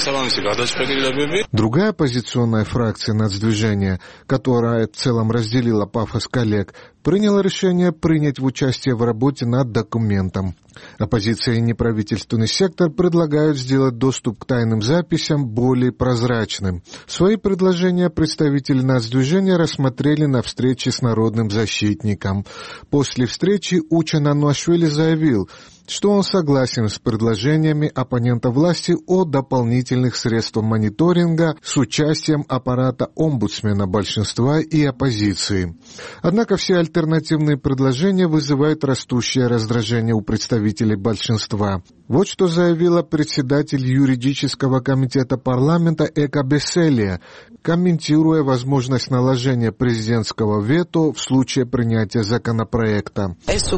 N: Другая оппозиционная фракция нацдвижения, которая в целом разделила пафос коллег, приняла решение принять в участие в работе над документом. Оппозиция и неправительственный сектор предлагают сделать доступ к тайным записям более прозрачным. Свои предложения представители нацдвижения рассмотрели на встрече с народным защитником. После встречи Учен Ануашвили заявил, что он согласен с предложениями оппонента власти о дополнительных средствах мониторинга с участием аппарата омбудсмена большинства и оппозиции. Однако все альтернативные предложения вызывают растущее раздражение у представителей большинства. Вот что заявила председатель юридического комитета парламента Эка Беселия, комментируя возможность наложения президентского вето в случае принятия законопроекта.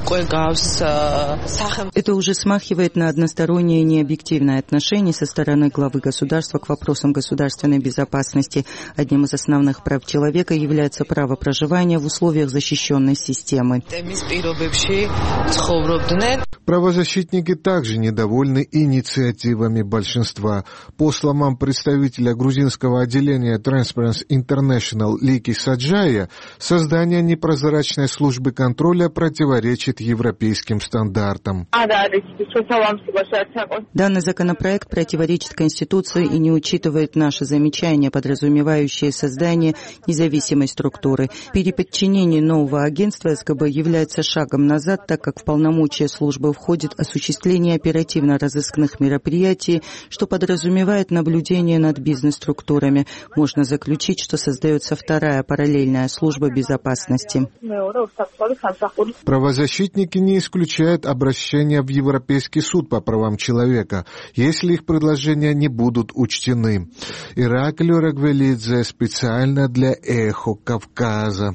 P: Это уже смахивает на одностороннее и необъективное отношение со стороны главы государства к вопросам государственной безопасности. Одним из основных прав человека является право проживания в условиях защищенной системы.
N: Правозащитники также недовольны инициативами большинства. По словам представителя грузинского отделения Transparency International Лики Саджая, создание непрозрачной службы контроля противоречит европейским стандартам.
P: Данный законопроект противоречит Конституции и не учитывает наши замечания, подразумевающие создание независимой структуры. Переподчинение нового агентства СГБ является шагом назад, так как в полномочия службы входит осуществление оперативно-розыскных мероприятий, что подразумевает наблюдение над бизнес-структурами. Можно заключить, что создается вторая параллельная служба безопасности.
N: Правозащитники не исключают обращения в Европейский суд по правам человека, если их предложения не будут учтены. Ираклий Рагвелидзе специально для «Эхо Кавказа».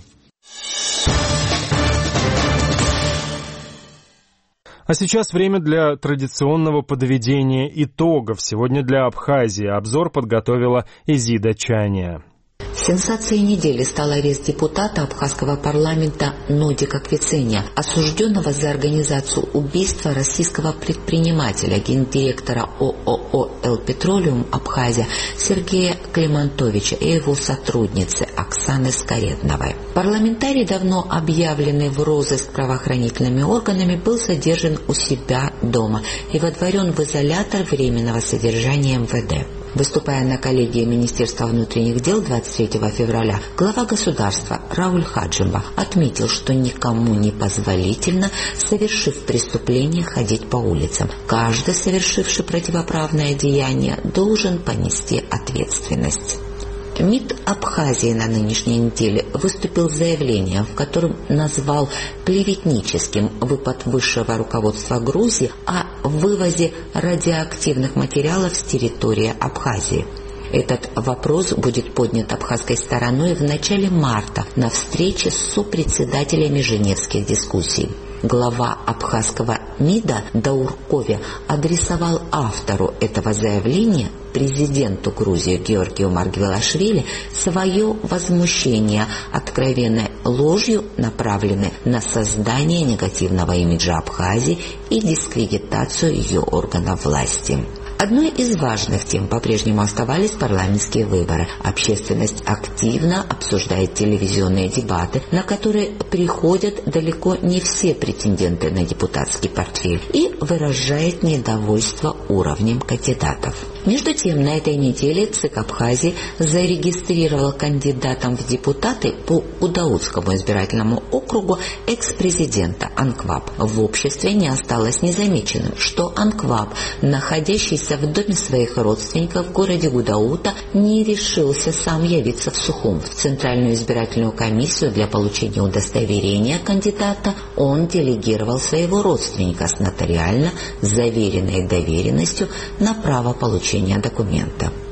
A: А сейчас время для традиционного подведения итогов. Сегодня для Абхазии обзор подготовила Изида Чания.
Q: Сенсацией недели стал арест депутата абхазского парламента Нодика Квицения, осужденного за организацию убийства российского предпринимателя, гендиректора ООО «Эл Петролиум» Абхазия Сергея Климантовича и его сотрудницы Оксаны Скоредновой. Парламентарий, давно объявленный в розыск правоохранительными органами, был задержан у себя дома и водворен в изолятор временного содержания эм вэ дэ. Выступая на коллегии Министерства внутренних дел двадцать третьего февраля, глава государства Рауль Хаджимба отметил, что никому не позволительно, совершив преступление, ходить по улицам. Каждый, совершивший противоправное деяние, должен понести ответственность. МИД Абхазии на нынешней неделе выступил с заявлением, в котором назвал клеветническим выпад высшего руководства Грузии о вывозе радиоактивных материалов с территории Абхазии. Этот вопрос будет поднят абхазской стороной в начале марта на встрече с сопредседателями женевских дискуссий. Глава абхазского МИДа Дауркове адресовал автору этого заявления, президенту Грузии Георгию Маргвелашвили, свое возмущение откровенной ложью, направленной на создание негативного имиджа Абхазии и дискредитацию ее органов власти. Одной из важных тем по-прежнему оставались парламентские выборы. Общественность активно обсуждает телевизионные дебаты, на которые приходят далеко не все претенденты на депутатский портфель, и выражает недовольство уровнем кандидатов. Между тем, на этой неделе ЦИК Абхазии зарегистрировал кандидатом в депутаты по Удаутскому избирательному округу экс-президента Анкваб. В обществе не осталось незамеченным, что Анкваб, находящийся в доме своих родственников в городе Гудаута, не решился сам явиться в Сухум. В Центральную избирательную комиссию для получения удостоверения кандидата он делегировал своего родственника с нотариально заверенной доверенностью на право получения документа.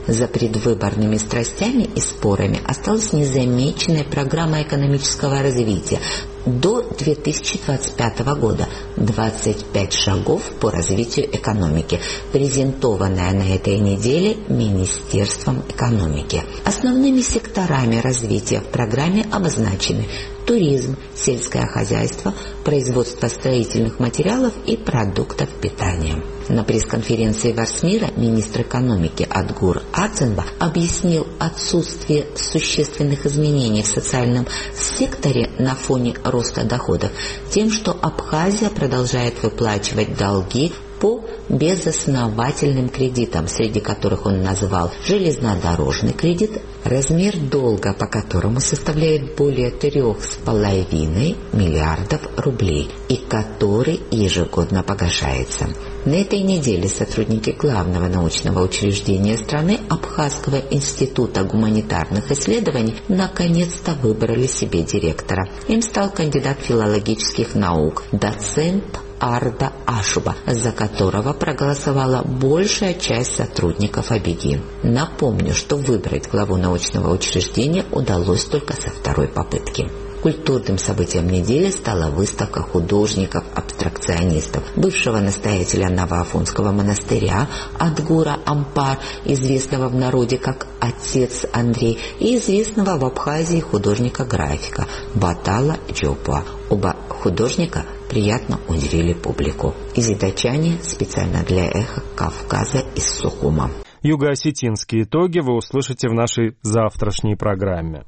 Q: За предвыборными страстями и спорами осталась незамеченная программа экономического развития до две тысячи двадцать пятого года «двадцать пять шагов по развитию экономики», презентованная на этой неделе Министерством экономики. Основными секторами развития в программе обозначены туризм, сельское хозяйство, производство строительных материалов и продуктов питания. На пресс-конференции Варсмира министр экономики Адгур Аценба объяснил отсутствие существенных изменений в социальном секторе на фоне роста доходов тем, что Абхазия продолжает выплачивать долги по безосновательным кредитам, среди которых он назвал железнодорожный кредит, размер долга по которому составляет более трех с половиной миллиардов рублей и который ежегодно погашается. На этой неделе сотрудники главного научного учреждения страны Абхазского института гуманитарных исследований наконец-то выбрали себе директора. Им стал кандидат филологических наук, доцент Арда Ашуба, за которого проголосовала большая часть сотрудников Абиги. Напомню, что выбрать главу научного учреждения удалось только со второй попытки. Культурным событием недели стала выставка художников-абстракционистов, бывшего настоятеля Новоафонского монастыря Адгура Ампар, известного в народе как Отец Андрей, и известного в Абхазии художника-графика Батала Джопуа. Оба художника приятно удивили публику. Изидачане специально для «Эхо Кавказа» из Сухума.
A: Юго-осетинские итоги вы услышите в нашей завтрашней программе.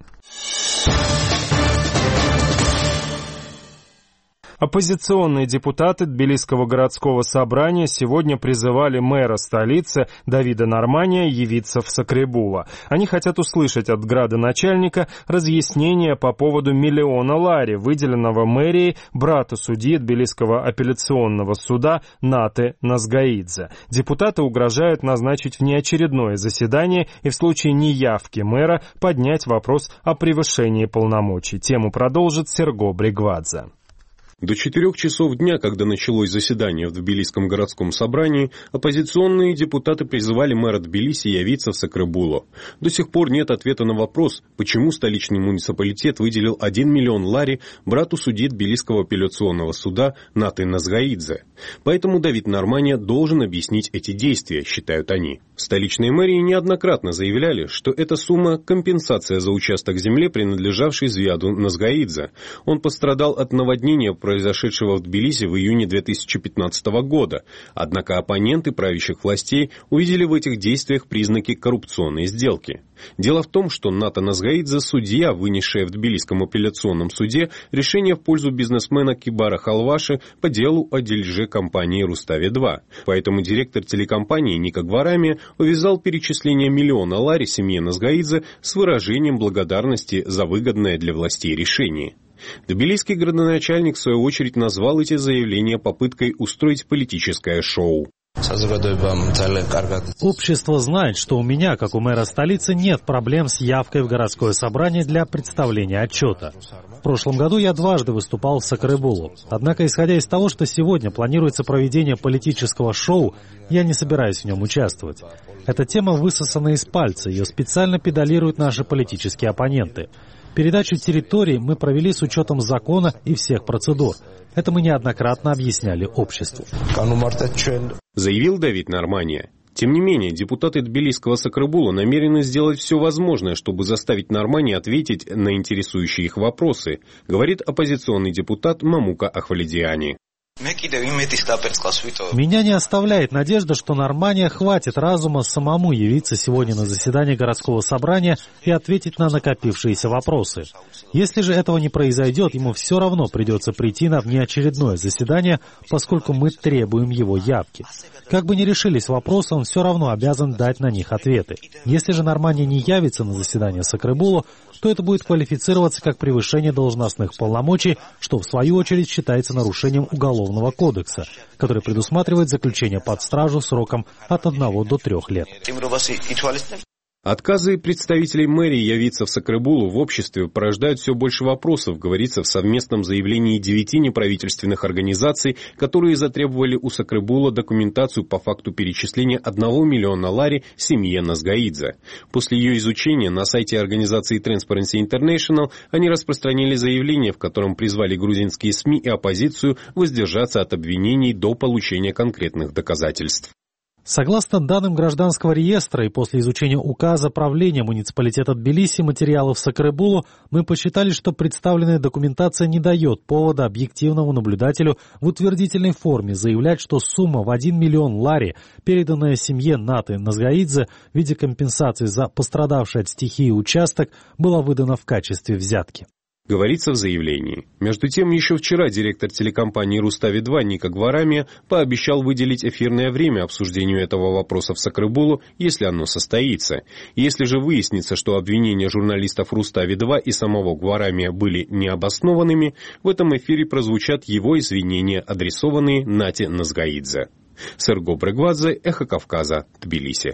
A: Оппозиционные депутаты Тбилисского городского собрания сегодня призывали мэра столицы Давида Нормания явиться в Сакребуло. Они хотят услышать от градоначальника разъяснения по поводу миллиона лари, выделенного мэрией брату судьи Тбилисского апелляционного суда Наты Назгаидзе. Депутаты угрожают назначить внеочередное заседание и в случае неявки мэра поднять вопрос о превышении полномочий. Тему продолжит Серго Бригвадзе.
O: До четырех часов дня, когда началось заседание в Тбилисском городском собрании, оппозиционные депутаты призывали мэра Тбилиси явиться в Сакребуло. До сих пор нет ответа на вопрос, почему столичный муниципалитет выделил один миллион лари брату судьи Тбилисского апелляционного суда Наты Назгаидзе. Поэтому Давид Нормания должен объяснить эти действия, считают они. Столичные мэрии неоднократно заявляли, что эта сумма – компенсация за участок земли, принадлежавший Звияду Назгаидзе. Он пострадал от наводнения, произошедшего в Тбилиси в июне две тысячи пятнадцатого года. Однако оппоненты правящих властей увидели в этих действиях признаки коррупционной сделки. Дело в том, что Ната Назгаидзе – судья, вынесшая в Тбилисском апелляционном суде решение в пользу бизнесмена Кибара Халваши по делу о дележе компании Руставе-два. Поэтому директор телекомпании Ника Гварами увязал перечисление миллиона лари семье Назгаидзе с выражением благодарности за выгодное для властей решение. Тбилисский градоначальник, в свою очередь, назвал эти заявления попыткой устроить политическое шоу.
D: Общество знает, что у меня, как у мэра столицы, нет проблем с явкой в городское собрание для представления отчета. В прошлом году я дважды выступал в Сакребуло. Однако, исходя из того, что сегодня планируется проведение политического шоу, я не собираюсь в нем участвовать. Эта тема высосана из пальца, ее специально педалируют наши политические оппоненты. Передачу территории мы провели с учетом закона и всех процедур. Это мы неоднократно объясняли обществу.
O: Заявил Давид Нормания. Тем не менее, депутаты Тбилисского Сакребуло намерены сделать все возможное, чтобы заставить Нормания ответить на интересующие их вопросы, говорит оппозиционный депутат Мамука Ахвалидиани.
D: Меня не оставляет надежда, что Нормания хватит разума самому явиться сегодня на заседание городского собрания и ответить на накопившиеся вопросы. Если же этого не произойдет, ему все равно придется прийти на внеочередное заседание, поскольку мы требуем его явки. Как бы ни решились вопросы, он все равно обязан дать на них ответы. Если же Нормания не явится на заседание Сакребуло, то это будет квалифицироваться как превышение должностных полномочий, что в свою очередь считается нарушением Уголовного кодекса, который предусматривает заключение под стражу сроком от одного до трех лет.
O: Отказы представителей мэрии явиться в Сакрыбулу в обществе порождают все больше вопросов, говорится в совместном заявлении девяти неправительственных организаций, которые затребовали у Сакрыбула документацию по факту перечисления одного миллиона лари семье Назгаидзе. После ее изучения на сайте организации Transparency International они распространили заявление, в котором призвали грузинские СМИ и оппозицию воздержаться от обвинений до получения конкретных доказательств.
D: Согласно данным гражданского реестра и после изучения указа правления муниципалитета Тбилиси материалов Сакрыбулу, мы посчитали, что представленная документация не дает повода объективному наблюдателю в утвердительной форме заявлять, что сумма в один миллион лари, переданная семье Наты Назгаидзе в виде компенсации за пострадавший от стихии участок, была выдана в качестве взятки.
O: Говорится в заявлении. Между тем, еще вчера директор телекомпании «Рустави-два» Ника Гварамия пообещал выделить эфирное время обсуждению этого вопроса в Сакрыбулу, если оно состоится. Если же выяснится, что обвинения журналистов «Рустави-два» и самого Гварамия были необоснованными, в этом эфире прозвучат его извинения, адресованные Нате Назгаидзе. Серго Брегвадзе, Эхо Кавказа, Тбилиси.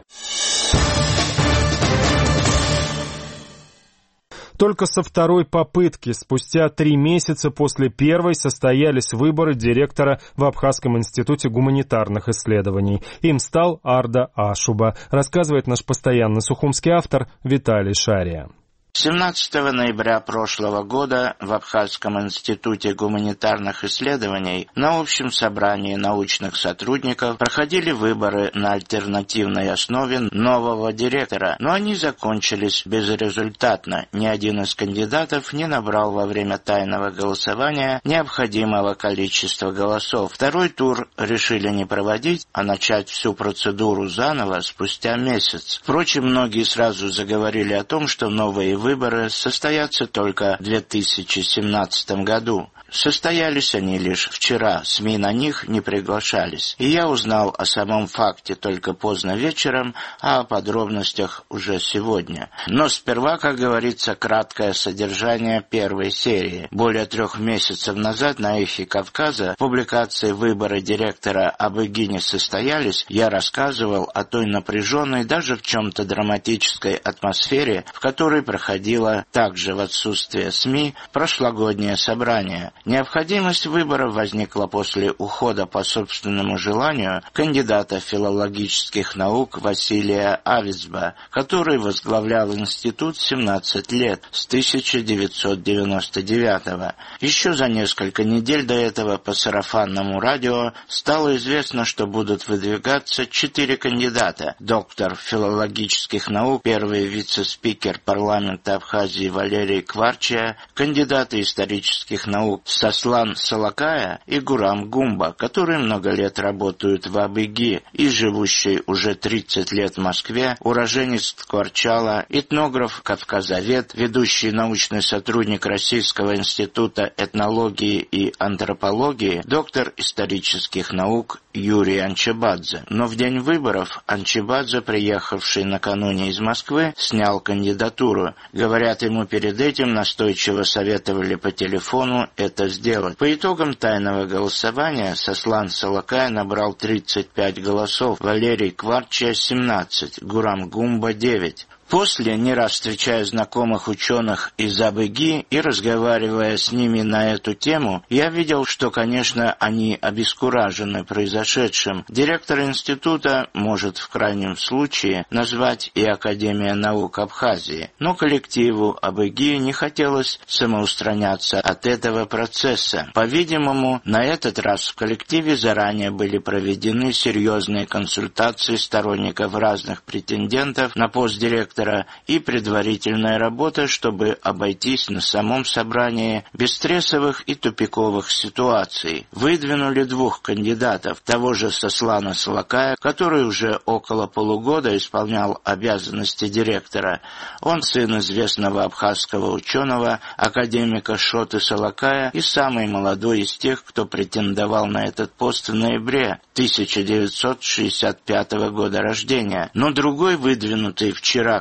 A: Только со второй попытки, спустя три месяца после первой, состоялись выборы директора в Абхазском институте гуманитарных исследований. Им стал Арда Ашуба, рассказывает наш постоянный сухумский автор Виталий Шария.
R: семнадцатого ноября прошлого года в Абхазском институте гуманитарных исследований на общем собрании научных сотрудников проходили выборы на альтернативной основе нового директора, но они закончились безрезультатно. Ни один из кандидатов не набрал во время тайного голосования необходимого количества голосов. Второй тур решили не проводить, а начать всю процедуру заново спустя месяц. Впрочем, многие сразу заговорили о том, что новые выборы состоятся только в две тысячи семнадцатом году. Состоялись они лишь вчера, СМИ на них не приглашались. И я узнал о самом факте только поздно вечером, а о подробностях уже сегодня. Но сперва, как говорится, краткое содержание первой серии. Более трех месяцев назад на Эхе Кавказа в публикации «Выборы директора Абыги не состоялись» я рассказывал о той напряженной, даже в чем-то драматической атмосфере, в которой проходило также в отсутствие СМИ прошлогоднее собрание. Необходимость выборов возникла после ухода по собственному желанию кандидата филологических наук Василия Авицба, который возглавлял институт семнадцать лет, с тысяча девятьсот девяносто девятого. Еще за несколько недель до этого по сарафанному радио стало известно, что будут выдвигаться четыре кандидата. Доктор филологических наук, первый вице-спикер парламента Абхазии Валерий Кварчия, кандидаты исторических наук Сослан Салакая и Гурам Гумба, которые много лет работают в Абыги и живущий уже тридцать лет в Москве, уроженец Ткварчала, этнограф, кавказовед, ведущий научный сотрудник Российского института этнологии и антропологии, доктор исторических наук Юрий Анчебадзе. Но в день выборов Анчебадзе, приехавший накануне из Москвы, снял кандидатуру. Говорят, ему перед этим настойчиво советовали по телефону это сделать. По итогам тайного голосования Сослан Салакай набрал тридцать пять голосов, Валерий Кварчия семнадцать, Гурам Гумба девять. После, не раз встречая знакомых ученых из Абыги и разговаривая с ними на эту тему, я видел, что, конечно, они обескуражены произошедшим. Директор института может в крайнем случае назвать и Академия наук Абхазии, но коллективу Абыги не хотелось самоустраняться от этого процесса. По-видимому, на этот раз в коллективе заранее были проведены серьезные консультации сторонников разных претендентов на пост директора и предварительная работа, чтобы обойтись на самом собрании без стрессовых и тупиковых ситуаций. Выдвинули двух кандидатов, того же Сослана Салакая, который уже около полугода исполнял обязанности директора. Он сын известного абхазского ученого, академика Шоты Салакая, и самый молодой из тех, кто претендовал на этот пост в ноябре тысяча девятьсот шестьдесят пятого года рождения. Но другой, выдвинутый вчера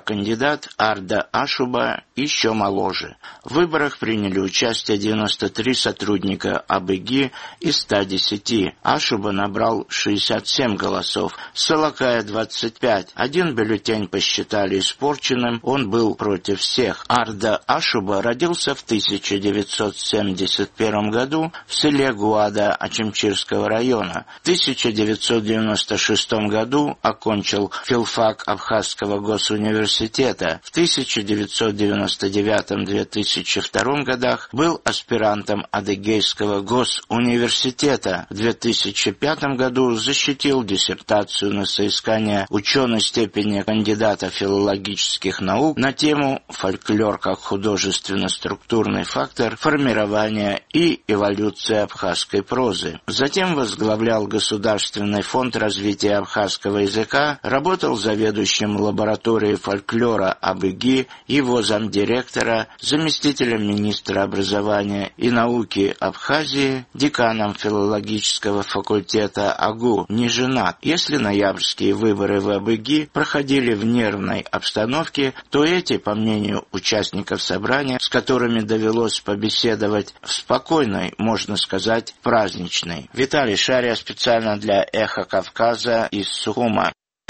R: кандидат Арда Ашуба еще моложе. В выборах приняли участие девяносто три сотрудника АБГИ из ста десяти. Ашуба набрал шестьдесят семь голосов, Салакая двадцать пять. Один бюллетень посчитали испорченным, он был против всех. Арда Ашуба родился в тысяча девятьсот семьдесят первом году в селе Гуада Ачимчирского района. В тысяча девятьсот девяносто шестом году окончил филфак Абхазского госуниверситета. В тысяча девятьсот девяносто девятом — две тысячи втором годах был аспирантом Адыгейского госуниверситета. В две тысячи пятом году защитил диссертацию на соискание ученой степени кандидата филологических наук на тему «Фольклор как художественно-структурный фактор формирования и эволюции абхазской прозы». Затем возглавлял Государственный фонд развития абхазского языка, работал заведующим лабораторией фольклора АБГИ, его замдиректора, заместителем министра образования и науки Абхазии, деканом филологического факультета АГУ, не женат. Если ноябрьские выборы в АБГИ проходили в нервной обстановке, то эти, по мнению участников собрания, с которыми довелось побеседовать, в спокойной, можно сказать, праздничной. Виталий Шария специально для «Эхо Кавказа» из Сухума.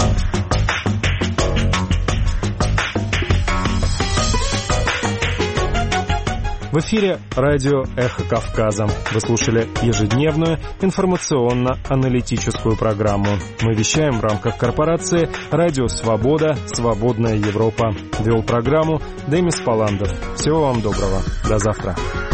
A: В эфире радио «Эхо Кавказа». Вы слушали ежедневную информационно-аналитическую программу. Мы вещаем в рамках корпорации «Радио Свобода. Свободная Европа». Вел программу Демис Паландов. Всего вам доброго. До завтра.